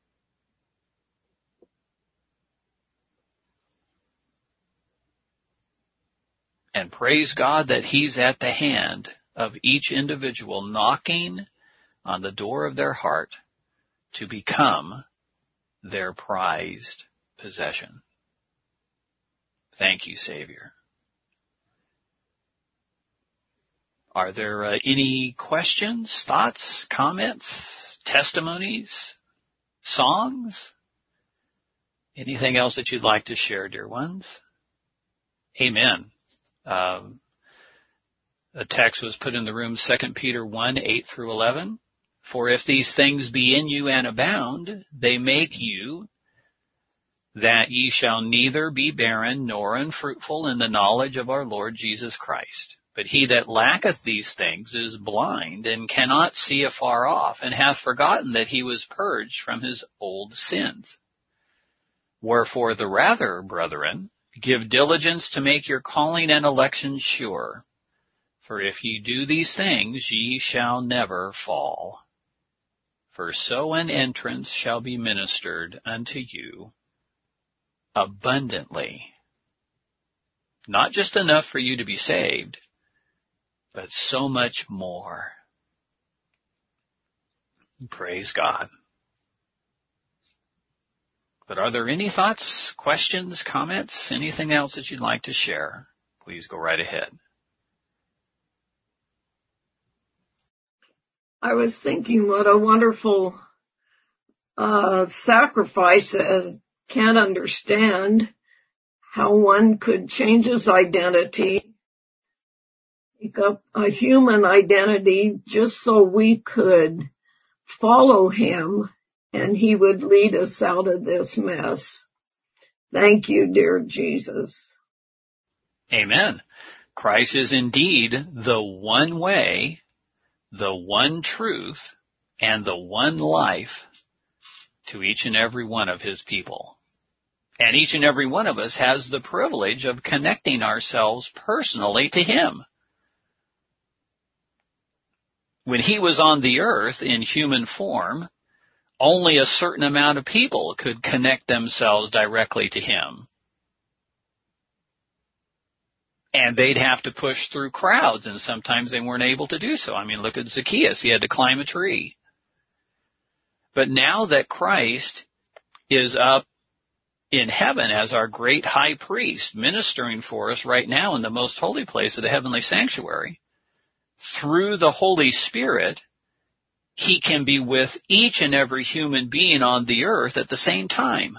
And praise God that He's at the hand of each individual, knocking on the door of their heart to become their prized possession. Thank you, Savior. Are there uh, any questions, thoughts, comments, testimonies, songs? Anything else that you'd like to share, dear ones? Amen. Um, A text was put in the room, Second Peter one, eight through eleven. For if these things be in you and abound, they make you that ye shall neither be barren nor unfruitful in the knowledge of our Lord Jesus Christ. But he that lacketh these things is blind and cannot see afar off, and hath forgotten that he was purged from his old sins. Wherefore the rather, brethren, give diligence to make your calling and election sure. For if ye do these things, ye shall never fall. For so an entrance shall be ministered unto you abundantly. Not just enough for you to be saved, but so much more. Praise God. But are there any thoughts, questions, comments, anything else that you'd like to share? Please go right ahead. I was thinking what a wonderful uh, sacrifice. I can't understand how one could change his identity, make up a human identity just so we could follow him and he would lead us out of this mess. Thank you, dear Jesus. Amen. Christ is indeed the one way, the one truth, and the one life to each and every one of his people. And each and every one of us has the privilege of connecting ourselves personally to him. When he was on the earth in human form, only a certain amount of people could connect themselves directly to him. And they'd have to push through crowds, and sometimes they weren't able to do so. I mean, look at Zacchaeus. He had to climb a tree. But now that Christ is up in heaven as our great high priest, ministering for us right now in the most holy place of the heavenly sanctuary, through the Holy Spirit, he can be with each and every human being on the earth at the same time.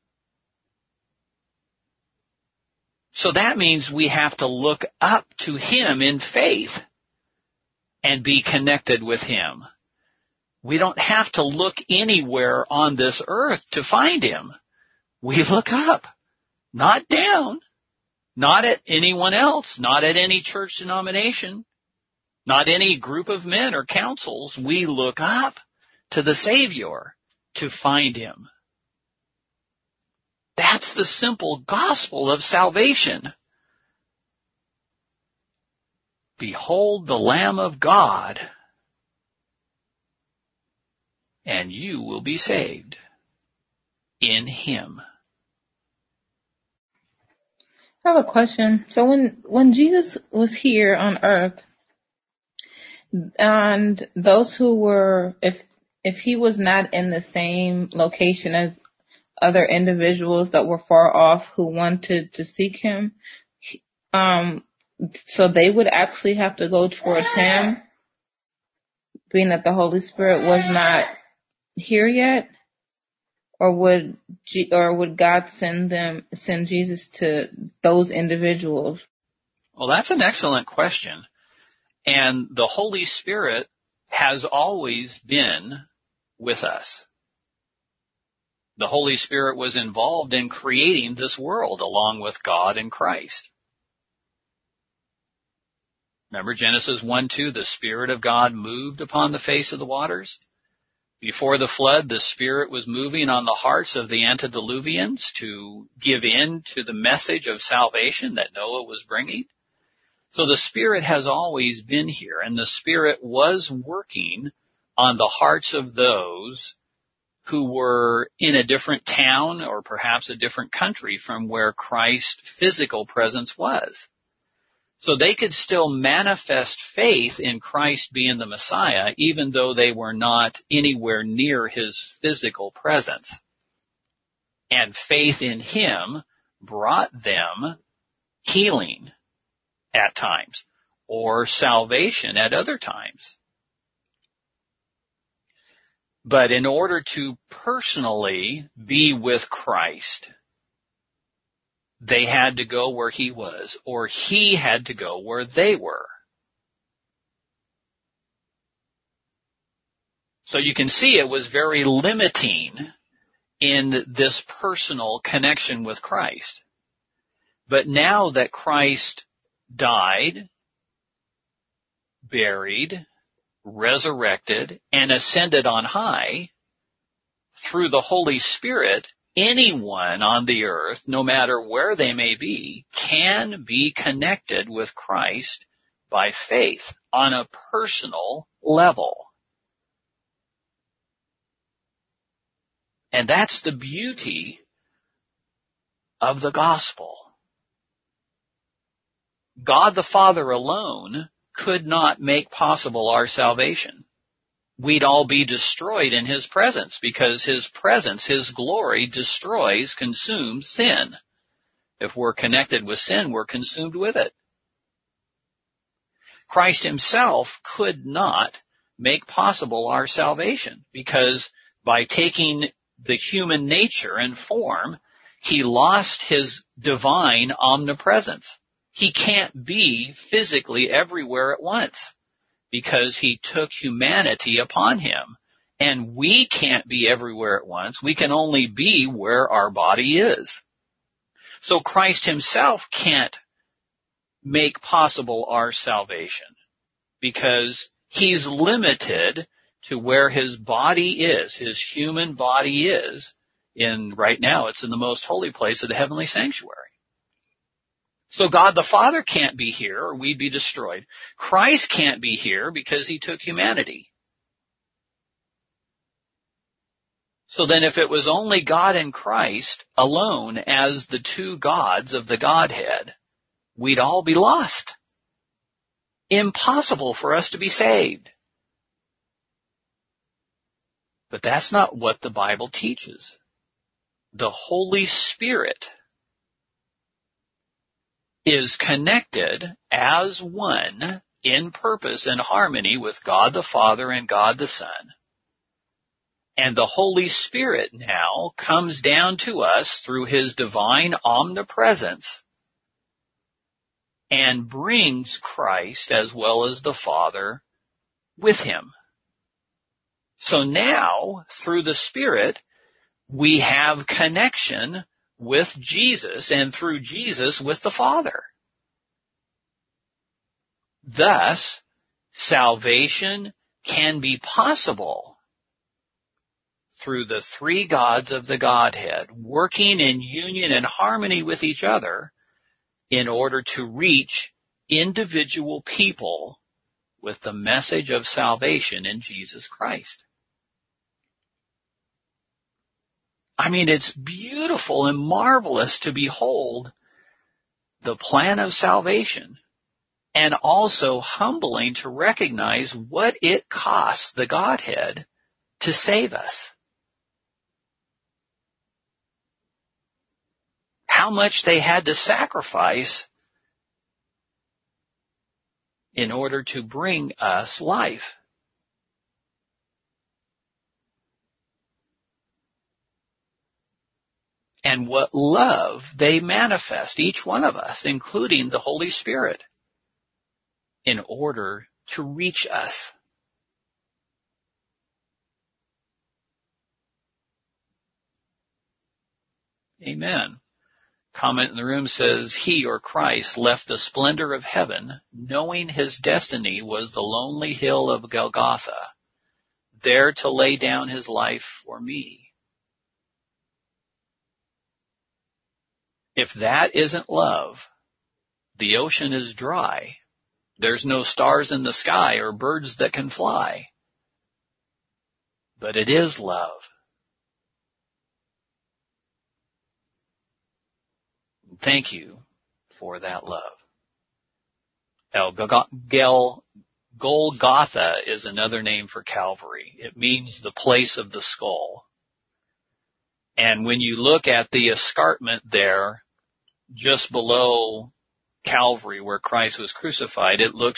So that means we have to look up to him in faith and be connected with him. We don't have to look anywhere on this earth to find him. We look up, not down, not at anyone else, not at any church denomination, not any group of men or councils. We look up to the Savior to find him. That's the simple gospel of salvation. Behold the Lamb of God, and you will be saved in him. I have a question. So when, when Jesus was here on earth, and those who were, if, if he was not in the same location as other individuals that were far off who wanted to seek him, um, so they would actually have to go towards him, being that the Holy Spirit was not here yet? Or would, G- or would God send them, send Jesus to those individuals? Well, that's an excellent question. And the Holy Spirit has always been with us. The Holy Spirit was involved in creating this world along with God and Christ. Remember Genesis one two, the Spirit of God moved upon the face of the waters? Before the flood, the Spirit was moving on the hearts of the antediluvians to give in to the message of salvation that Noah was bringing. So the Spirit has always been here, and the Spirit was working on the hearts of those who were in a different town or perhaps a different country from where Christ's physical presence was. So they could still manifest faith in Christ being the Messiah, even though they were not anywhere near his physical presence. And faith in him brought them healing at times, or salvation at other times. But in order to personally be with Christ, they had to go where he was, or he had to go where they were. So you can see it was very limiting in this personal connection with Christ. But now that Christ died, buried, resurrected, and ascended on high, through the Holy Spirit, anyone on the earth, no matter where they may be, can be connected with Christ by faith on a personal level. And that's the beauty of the gospel. God the Father alone could not make possible our salvation. We'd all be destroyed in his presence because his presence, his glory, destroys, consumes sin. If we're connected with sin, we're consumed with it. Christ himself could not make possible our salvation because by taking the human nature and form, he lost his divine omnipresence. He can't be physically everywhere at once because he took humanity upon him. And we can't be everywhere at once. We can only be where our body is. So Christ himself can't make possible our salvation because he's limited to where his body is, his human body is. In right now, it's in the most holy place of the heavenly sanctuary. So God the Father can't be here or we'd be destroyed. Christ can't be here because he took humanity. So then if it was only God and Christ alone as the two gods of the Godhead, we'd all be lost. Impossible for us to be saved. But that's not what the Bible teaches. The Holy Spirit is connected as one in purpose and harmony with God the Father and God the Son. And the Holy Spirit now comes down to us through his divine omnipresence and brings Christ as well as the Father with him. So now, through the Spirit, we have connection with Jesus and through Jesus with the Father. Thus, salvation can be possible through the three gods of the Godhead, working in union and harmony with each other in order to reach individual people with the message of salvation in Jesus Christ. I mean, it's beautiful and marvelous to behold the plan of salvation, and also humbling to recognize what it costs the Godhead to save us. How much they had to sacrifice in order to bring us life. And what love they manifest, each one of us, including the Holy Spirit, in order to reach us. Amen. Comment in the room says, he, or Christ, left the splendor of heaven, knowing his destiny was the lonely hill of Golgotha, there to lay down his life for me. If that isn't love, the ocean is dry. There's no stars in the sky or birds that can fly. But it is love. Thank you for that love. El Gel Golgotha is another name for Calvary. It means the place of the skull. And when you look at the escarpment there, just below Calvary where Christ was crucified, it looks...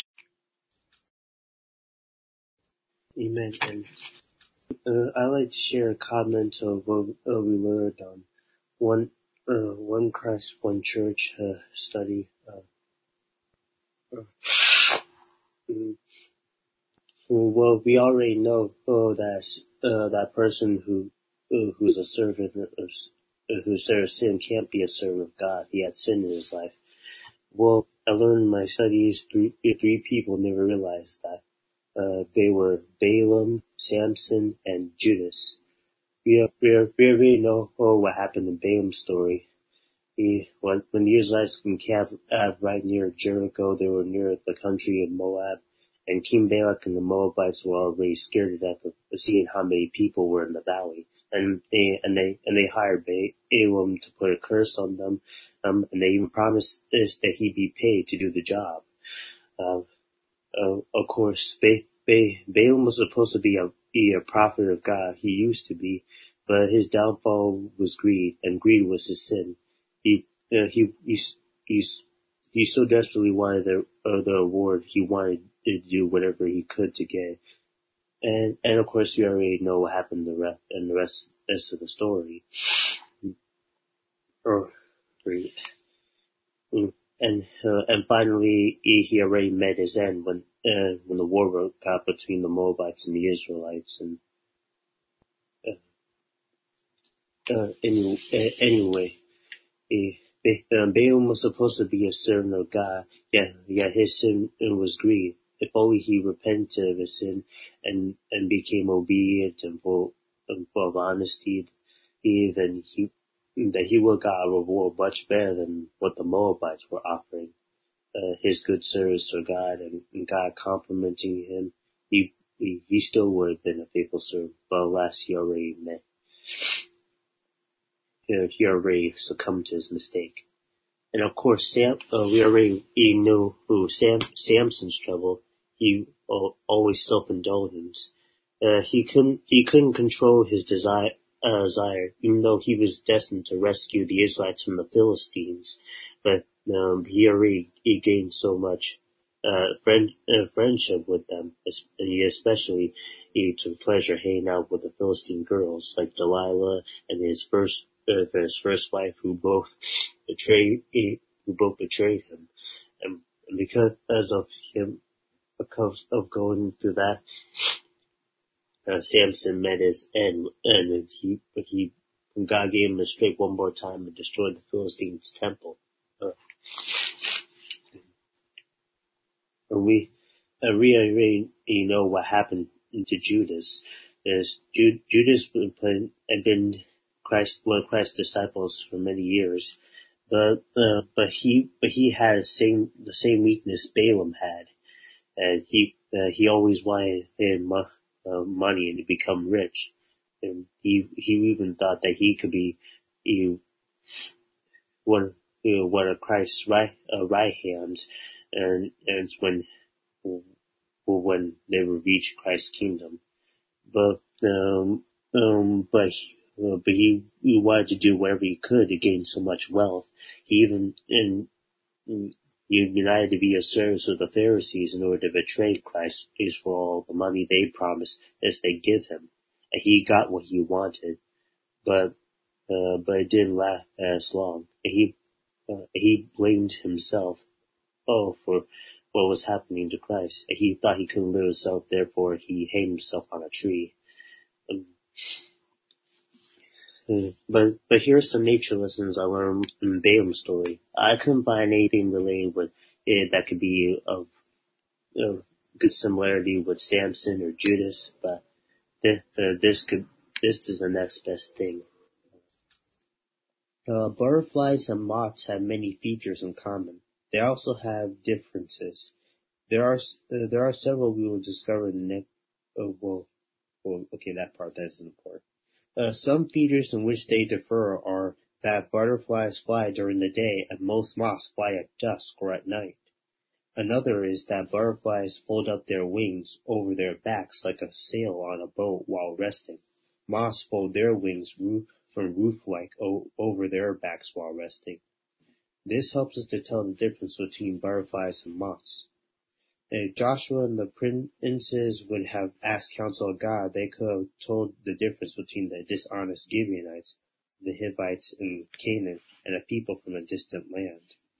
Amen. And uh, I'd like to share a comment of what uh, we learned on one uh, one Christ, one church uh, study. Uh, uh, mm, well, we already know oh, that uh, that person who uh, who's a servant of uh, who serves sin can't be a servant of God. He had sin in his life. Well, I learned in my studies three three people never realized that. Uh, they were Balaam, Samson, and Judas. We we we already know oh, what happened in Balaam's story. He, when, when the Israelites encamped uh, right near Jericho, they were near the country of Moab, and King Balak and the Moabites were already scared to death of seeing how many people were in the valley, and they and they and they hired Balaam to put a curse on them, um, and they even promised this, that he'd be paid to do the job. Uh, uh, of course, ba- ba- Balaam was supposed to be a be a prophet of God. He used to be, but his downfall was greed, and greed was his sin. He uh, he he's he's he so desperately wanted the uh, the award. He wanted to do whatever he could to get it. And and of course, you already know what happened the rest and the rest rest of the story. Or read. And uh, and finally, he, he already met his end when uh, when the war broke out between the Moabites and the Israelites. And uh, uh, any, uh, anyway, he, uh, Balaam was supposed to be a servant of God, yet yet his sin was greed. If only he repented of his sin and and became obedient and full and full of honesty, he, then he that he would got a reward much better than what the Moabites were offering. Uh, his good service for God and, and God complimenting him, he, he he still would have been a faithful servant, but alas, he already met. Uh, he already succumbed to his mistake. And of course, Sam, uh, we already he knew who Sam, Samson's trouble. He uh, always self-indulgent. Uh, he couldn't he couldn't control his desire. Uh, desire, even though he was destined to rescue the Israelites from the Philistines, but um, he already he gained so much uh, friend uh, friendship with them, and he especially he took pleasure hanging out with the Philistine girls like Delilah and his first uh, his first wife, who both betrayed he, who both betrayed him, and, and because of him because of going through that. Uh, Samson met his end, and he, he, God gave him a straight one more time and destroyed the Philistines' temple. Uh, and we, uh, we already you know what happened to Judas. Is Ju- Judas had been Christ, one of Christ's disciples for many years, but uh, but he but he had the same the same weakness Balaam had, and he uh, he always wanted him. Uh, Uh, money and to become rich, and he he even thought that he could be he, one you know, one of Christ's right uh, right hands, and and it's when when they will reach Christ's kingdom. But um um but uh, but he, he wanted to do whatever he could to gain so much wealth. He even in He united to be a service of the Pharisees in order to betray Christ is for all the money they promised as they give him. And he got what he wanted, but uh, but it didn't last long. And he uh, he blamed himself, oh, for what was happening to Christ. And he thought he couldn't live himself, therefore he hanged himself on a tree. Um, Hmm. But but here's some nature lessons I learned in Balaam's story. I couldn't find anything related with it that could be of, of good similarity with Samson or Judas, but this, uh, this could this is the next best thing. Uh, butterflies and moths have many features in common. They also have differences. There are uh, there are several we will discover in the next. Oh, well, well, okay, that part that isn't important. Uh, some features in which they differ are that butterflies fly during the day and most moths fly at dusk or at night. Another is that butterflies fold up their wings over their backs like a sail on a boat while resting. Moths fold their wings roof from roof-like o- over their backs while resting. This helps us to tell the difference between butterflies and moths. If Joshua and the princes would have asked counsel of God, they could have told the difference between the dishonest Gibeonites, the Hivites in Canaan, and a people from a distant land.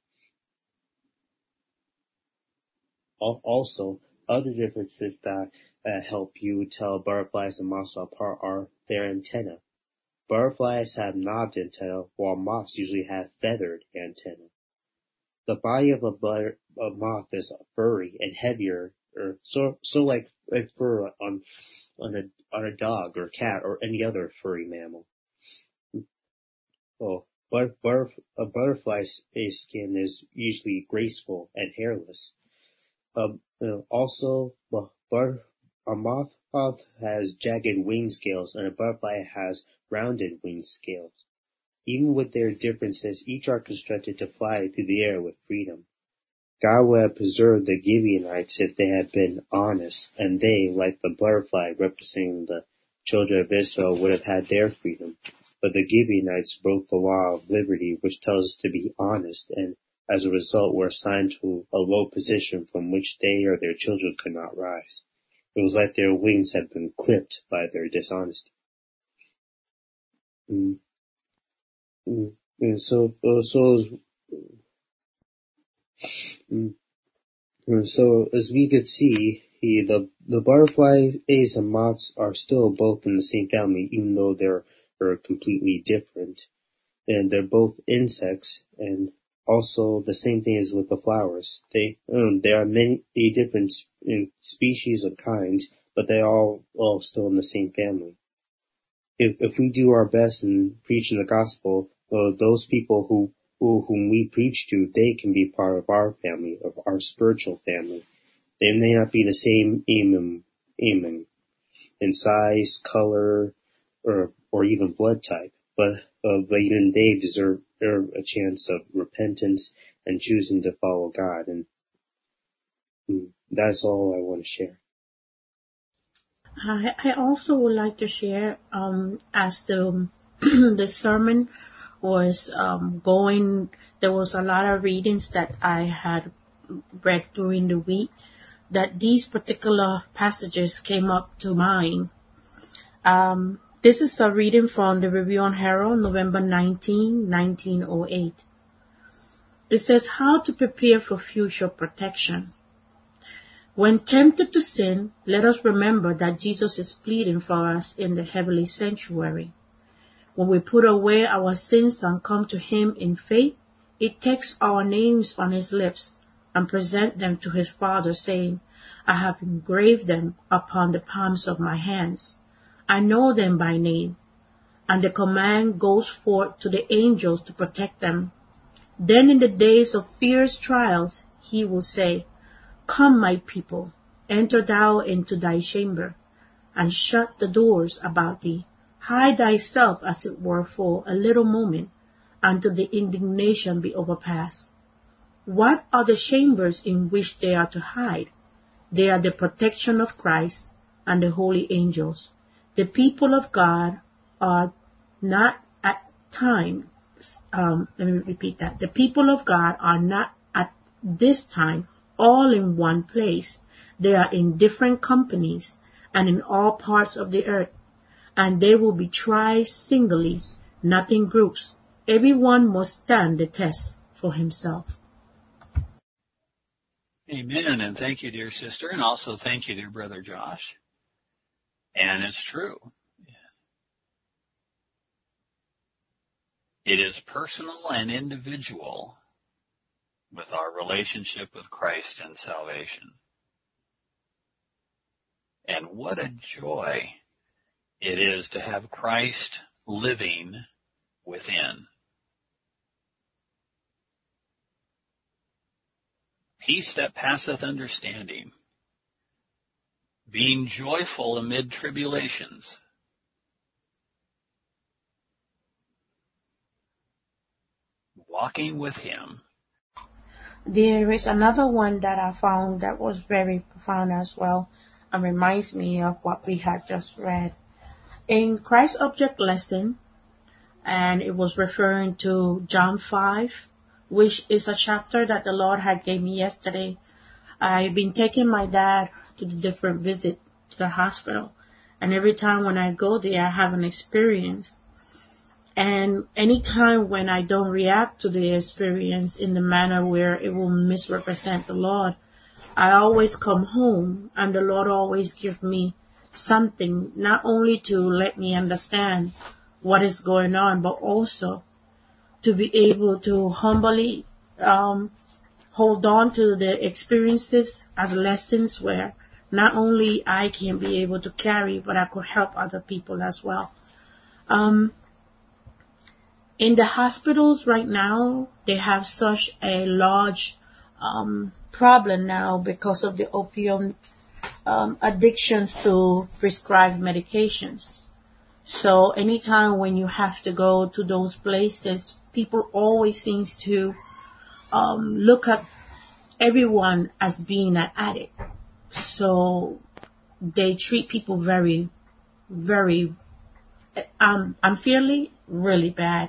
Also, other differences that uh, help you tell butterflies and moths apart are their antennae. Butterflies have knobbed antennae, while moths usually have feathered antennae. The body of a, butter, a moth is furry and heavier, or so so like like fur on on a on a dog or cat or any other furry mammal. Oh, but butter, a butterfly's skin is usually graceful and hairless. Um, uh, also, well, butter, a moth, moth has jagged wing scales, and a butterfly has rounded wing scales. Even with their differences, each are constructed to fly through the air with freedom. God would have preserved the Gibeonites if they had been honest, and they, like the butterfly representing the children of Israel, would have had their freedom. But the Gibeonites broke the law of liberty, which tells us to be honest, and as a result were assigned to a low position from which they or their children could not rise. It was like their wings had been clipped by their dishonesty. Mm. Mm. And so, uh, so, mm. And so as we could see, he, the the butterflies and moths are still both in the same family, even though they're, they're completely different. And they're both insects, and also the same thing is with the flowers. They um, there are many different species of kinds, but they all all still in the same family. If if we do our best in preaching the gospel, well, those people who, who whom we preach to, they can be part of our family, of our spiritual family. They may not be the same amen, amen, in size, color, or or even blood type, but uh, but even they deserve a chance of repentance and choosing to follow God, and, and that's all I want to share. I, I also would like to share, um, as the the sermon was um, going, there was a lot of readings that I had read during the week, that these particular passages came up to mind. Um, this is a reading from the Review and Herald, November nineteenth, nineteen oh eight. It says, how to prepare for future protection. When tempted to sin, let us remember that Jesus is pleading for us in the heavenly sanctuary. When we put away our sins and come to Him in faith, it takes our names on His lips and present them to His Father, saying, I have engraved them upon the palms of my hands. I know them by name. And the command goes forth to the angels to protect them. Then in the days of fierce trials, He will say, Come, my people, enter thou into thy chamber, and shut the doors about thee. Hide thyself, as it were, for a little moment, until the indignation be overpast. What are the chambers in which they are to hide? They are the protection of Christ and the holy angels. The people of God are not at time, um, let me repeat that. The people of God are not at this time all in one place. They are in different companies and in all parts of the earth, and they will be tried singly, not in groups. Everyone must stand the test for himself. Amen, and thank you, dear sister, and also thank you, dear brother Josh. And it's true. It is personal and individual with our relationship with Christ and salvation. And what a joy it is to have Christ living within. Peace that passeth understanding. Being joyful amid tribulations. Walking with Him. There is another one that I found that was very profound as well, and reminds me of what we had just read. In Christ's Object Lesson, and it was referring to John five, which is a chapter that the Lord had gave me yesterday. I've been taking my dad to the different visit to the hospital, and every time when I go there, I have an experience. And anytime when I don't react to the experience in the manner where it will misrepresent the Lord, I always come home and the Lord always gives me something, not only to let me understand what is going on, but also to be able to humbly um, hold on to the experiences as lessons where not only I can be able to carry, but I could help other people as well. Um, In the hospitals right now, they have such a large um, problem now because of the opium um, addiction to prescribed medications. So anytime when you have to go to those places, people always seem to um, look at everyone as being an addict. So they treat people very, very um, unfairly, really bad.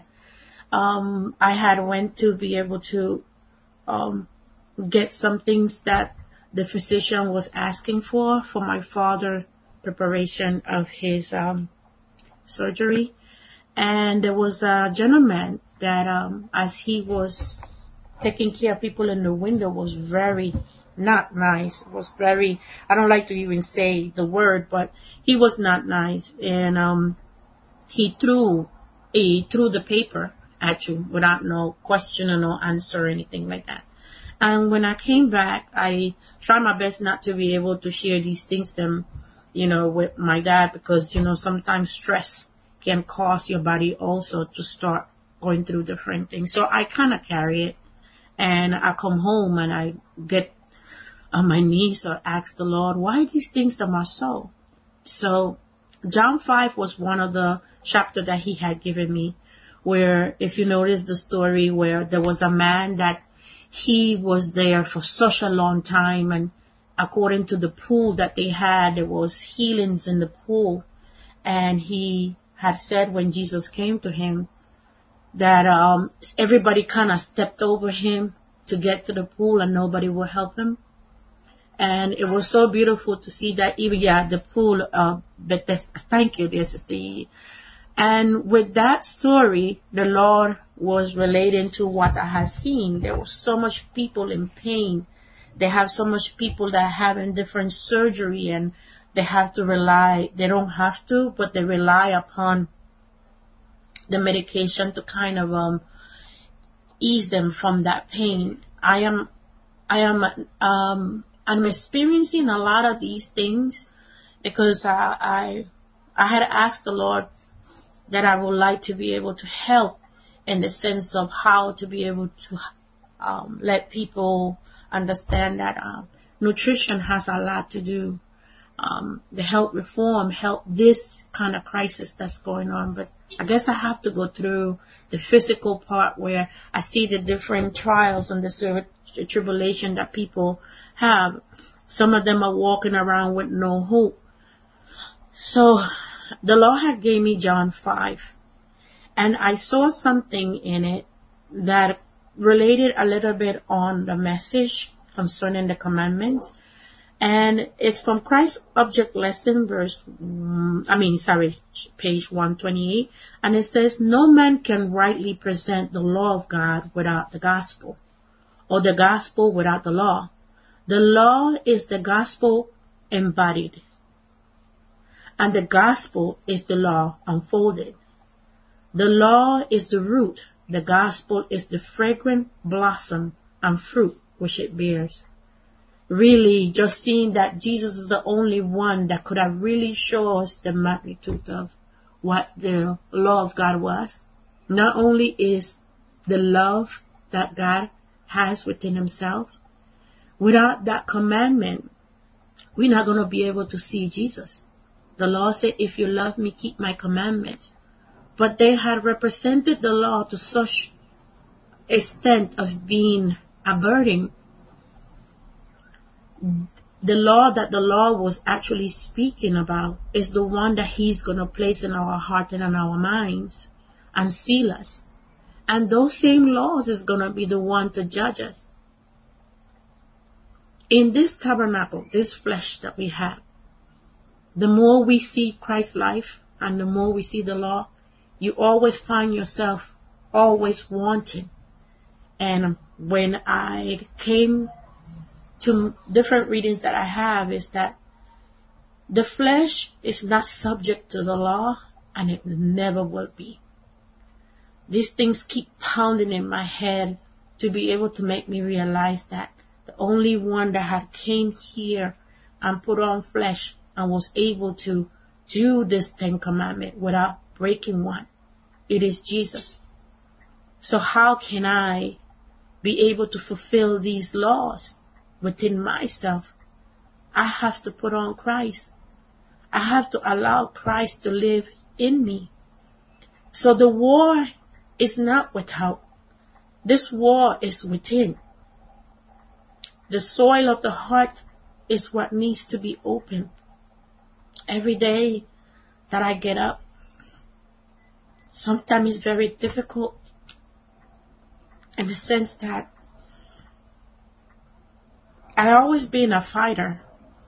Um, I had went to be able to um, get some things that the physician was asking for for my father preparation of his um, surgery, and there was a gentleman that um, as he was taking care of people in the window was very not nice. It was very, I don't like to even say the word, but he was not nice, and um, he threw he threw the paper at you without no question or no answer or anything like that. And when I came back, I tried my best not to be able to share these things them, you know, with my dad, because, you know, sometimes stress can cause your body also to start going through different things. So I kind of carry it, and I come home and I get on my knees or ask the Lord, why these things are so? So John five was one of the chapters that he had given me, where if you notice the story where there was a man that he was there for such a long time, and according to the pool that they had, there was healings in the pool, and he had said when Jesus came to him that um, everybody kind of stepped over him to get to the pool and nobody would help him. And it was so beautiful to see that even, yeah, the pool, uh, Bethesda, thank you, this is the, and with that story, the Lord was relating to what I had seen. There was so much people in pain. They have so much people that are having different surgery, and they have to rely, they don't have to, but they rely upon the medication to kind of um, ease them from that pain. I am, I am, um, I'm experiencing a lot of these things because I, I, I had asked the Lord that I would like to be able to help in the sense of how to be able to um, let people understand that uh, nutrition has a lot to do. Um, the health reform help this kind of crisis that's going on. But I guess I have to go through the physical part where I see the different trials and the tribulation that people have. Some of them are walking around with no hope. So the Lord had gave me John five, and I saw something in it that related a little bit on the message concerning the commandments. And it's from Christ's Object Lesson, verse, I mean, sorry, page one twenty-eight. And it says, no man can rightly present the law of God without the gospel, or the gospel without the law. The law is the gospel embodied, and the gospel is the law unfolded. The law is the root. The gospel is the fragrant blossom and fruit which it bears. Really, just seeing that Jesus is the only one that could have really shown us the magnitude of what the law of God was. Not only is the love that God has within himself, without that commandment, we're not going to be able to see Jesus. The law said, if you love me, keep my commandments. But they had represented the law to such extent of being a burden. The law that the law was actually speaking about is the one that he's going to place in our heart and in our minds and seal us. And those same laws is going to be the one to judge us. In this tabernacle, this flesh that we have, the more we see Christ's life and the more we see the law, you always find yourself always wanting. And when I came to different readings that I have, is that the flesh is not subject to the law, and it never will be. These things keep pounding in my head to be able to make me realize that the only one that had came here and put on flesh and was able to do this Ten Commandment without breaking one, it is Jesus. So how can I be able to fulfill these laws within myself? I have to put on Christ. I have to allow Christ to live in me. So the war is not without. This war is within. The soil of the heart is what needs to be opened. Every day that I get up, sometimes it's very difficult in the sense that I always been a fighter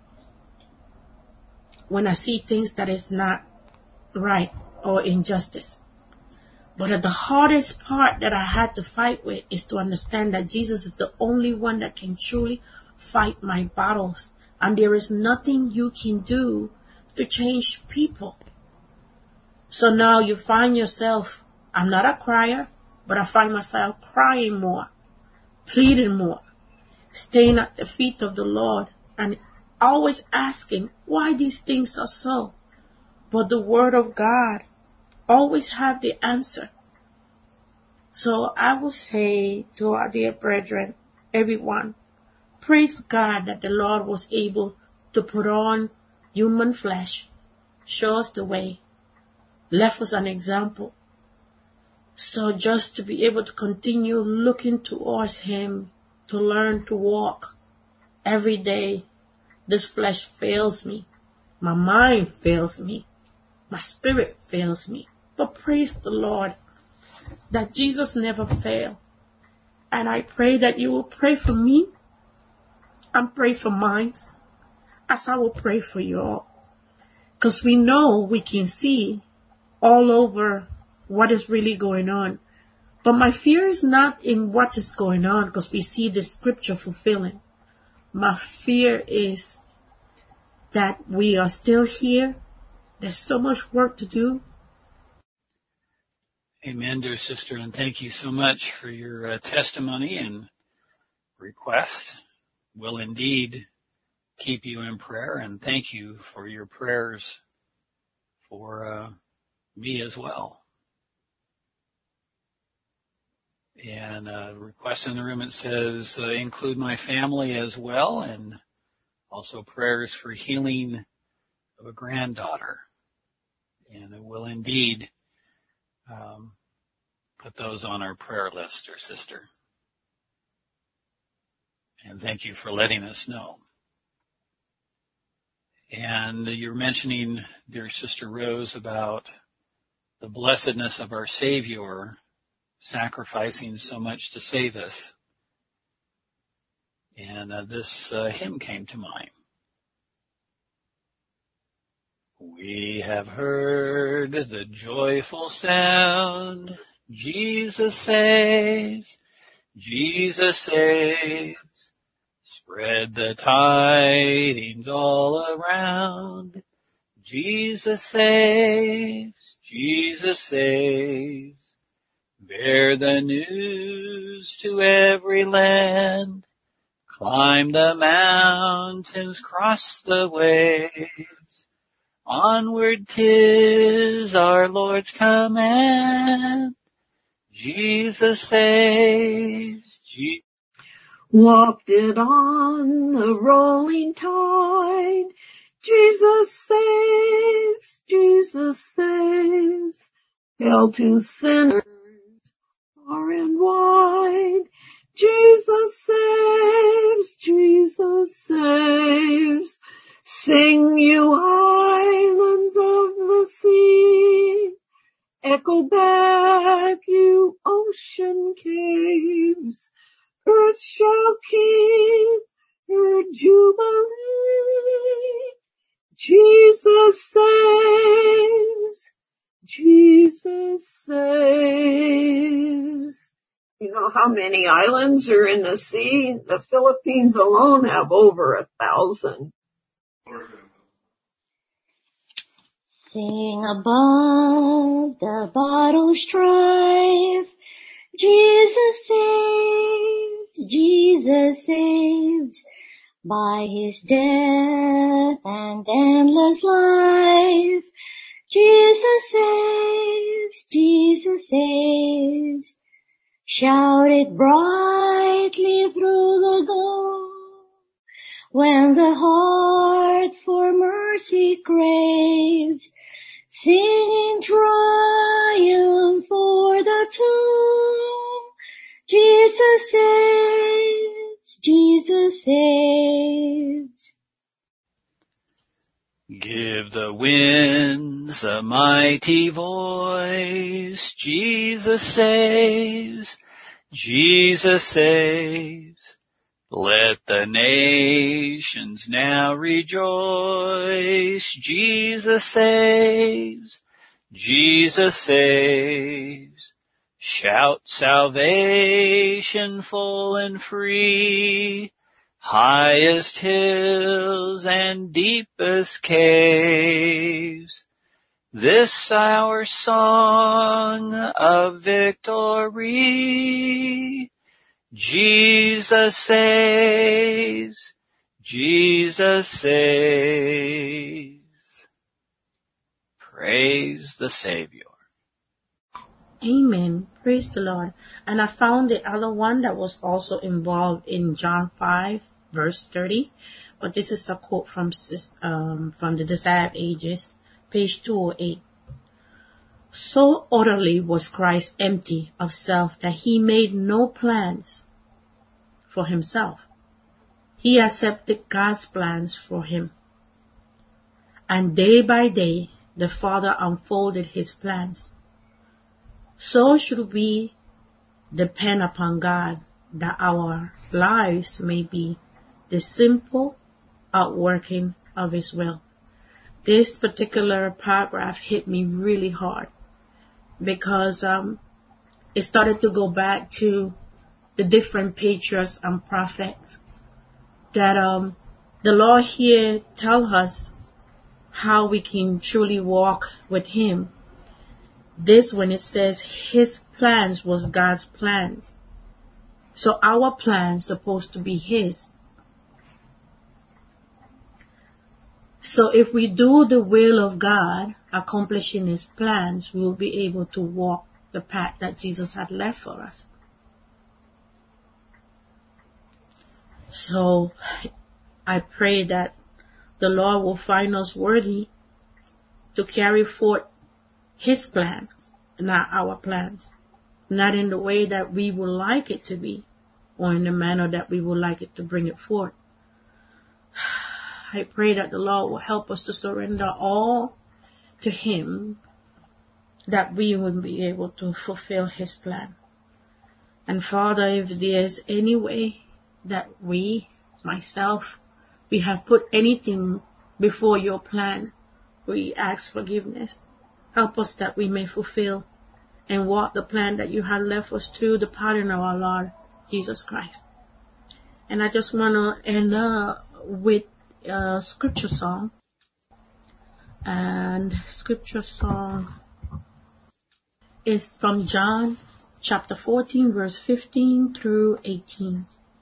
when I see things that is not right or injustice. But the hardest part that I had to fight with is to understand that Jesus is the only one that can truly fight my battles. And there is nothing you can do to change people. So now you find yourself, I'm not a crier, but I find myself crying more, pleading more, staying at the feet of the Lord and always asking why these things are so. But the Word of God always have the answer. So I will say to our dear brethren, everyone, praise God that the Lord was able to put on human flesh, show us the way, left us an example. So just to be able to continue looking towards Him, to learn to walk every day. This flesh fails me. My mind fails me. My spirit fails me. But praise the Lord that Jesus never failed. And I pray that you will pray for me and pray for mine as I will pray for you all. Because we know we can see all over what is really going on. But my fear is not in what is going on because we see the scripture fulfilling. My fear is that we are still here. There's so much work to do. Amen, dear sister, and thank you so much for your uh, testimony and request. We'll indeed keep you in prayer, and thank you for your prayers for uh, me as well. And a uh, request in the room, it says, uh, include my family as well, and also prayers for healing of a granddaughter. And it will indeed um, put those on our prayer list, dear sister. And thank you for letting us know. And you're mentioning, dear Sister Rose, about the blessedness of our Savior sacrificing so much to save us. And uh, this uh, hymn came to mind. We have heard the joyful sound, Jesus saves, Jesus saves. Spread the tidings all around, Jesus saves, Jesus saves. Bear the news to every land. Climb the mountains, cross the waves. Onward 'tis our Lord's command. Jesus saves. Je- Walked it on the rolling tide. Jesus saves, Jesus saves. Hail to sinners far and wide. Jesus saves, Jesus saves. Sing, you islands of the sea. Echo back, you ocean caves. Earth shall keep her jubilee. Jesus saves, Jesus saves. You know how many islands are in the sea? The Philippines alone have over a thousand. Sing above the battle strife. Jesus saves, Jesus saves. By his death and endless life. Jesus saves, Jesus saves. Shout it brightly through the gloom. When the heart for mercy craves, singing triumph for the tomb. Jesus saves, Jesus saves. Give the winds a mighty voice. Jesus saves, Jesus saves. Let the nations now rejoice. Jesus saves, Jesus saves. Shout salvation full and free. Highest hills and deepest caves. This our song of victory. Jesus saves, Jesus saves. Praise the Savior. Amen. Praise the Lord. And I found the other one that was also involved in John five, verse thirty. But this is a quote from um, from the Desired Ages, page two oh eight. So utterly was Christ empty of self that he made no plans for himself. He accepted God's plans for him. And day by day, the Father unfolded his plans. So should we depend upon God that our lives may be the simple outworking of his will. This particular paragraph hit me really hard because um, it started to go back to the different patriarchs and prophets that um, the Lord here tells us how we can truly walk with him. This when it says his plans was God's plans. So our plans supposed to be his. So if we do the will of God, accomplishing his plans, we will be able to walk the path that Jesus had left for us. So I pray that the Lord will find us worthy to carry forth his plans, not our plans. Not in the way that we would like it to be, or in the manner that we would like it to bring it forth. I pray that the Lord will help us to surrender all to him, that we will be able to fulfill his plan. And Father, if there's any way that we, myself, we have put anything before your plan, we ask forgiveness. Help us that we may fulfill and walk the plan that you have left us through the pardon of our Lord Jesus Christ. And I just want to end uh, with a scripture song. And scripture song is from John chapter fourteen, verse fifteen through eighteen.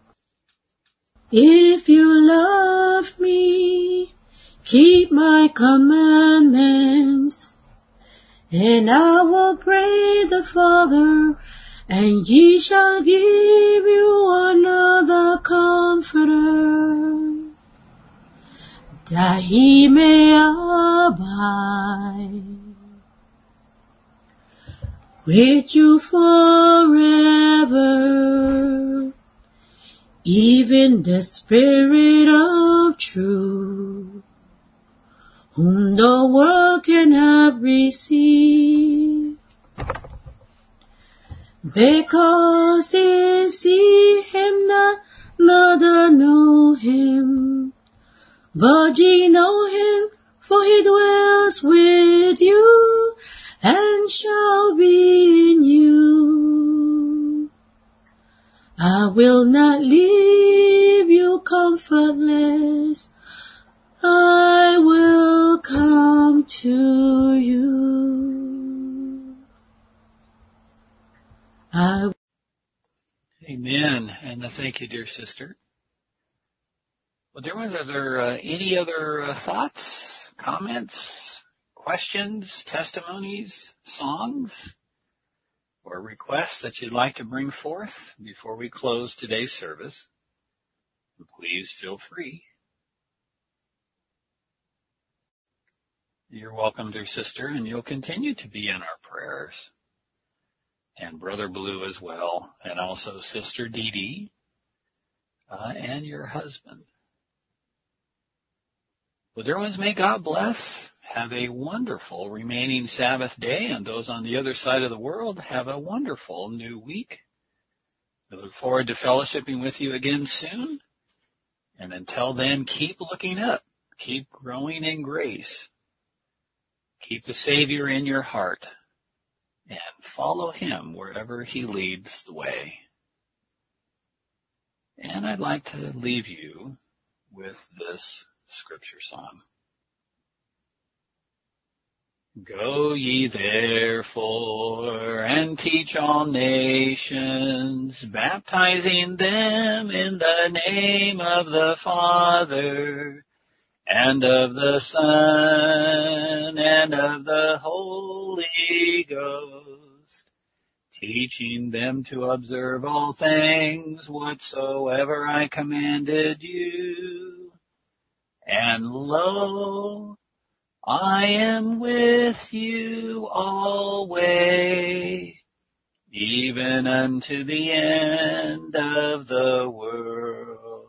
If you love me, keep my commandments, and I will pray the Father, and he shall give you another Comforter, that he may abide with you forever, even the Spirit of truth, whom the world cannot receive, because it see him not, neither know him, but ye know him, for he dwells with you, and shall be in you. I will not leave you comfortless, I will come to you. I Amen. And uh, thank you, dear sister. Well, dear ones, are there uh, any other uh, thoughts, comments, questions, testimonies, songs, or requests that you'd like to bring forth before we close today's service? Please feel free. You're welcome, dear sister, and you'll continue to be in our prayers. And Brother Blue as well, and also Sister Dee Dee, uh, and your husband. Well, dear ones, may God bless. Have a wonderful remaining Sabbath day, and those on the other side of the world, have a wonderful new week. I look forward to fellowshipping with you again soon. And until then, keep looking up. Keep growing in grace. Keep the Savior in your heart. And follow him wherever he leads the way. And I'd like to leave you with this scripture song. Go ye therefore and teach all nations, baptizing them in the name of the Father, and of the Son, and of the Holy Ghost, teaching them to observe all things whatsoever I commanded you. And lo, I am with you always, even unto the end of the world.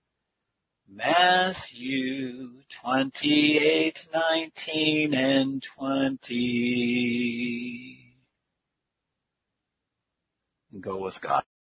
Matthew twenty-eight, nineteen, and twenty. Go with God.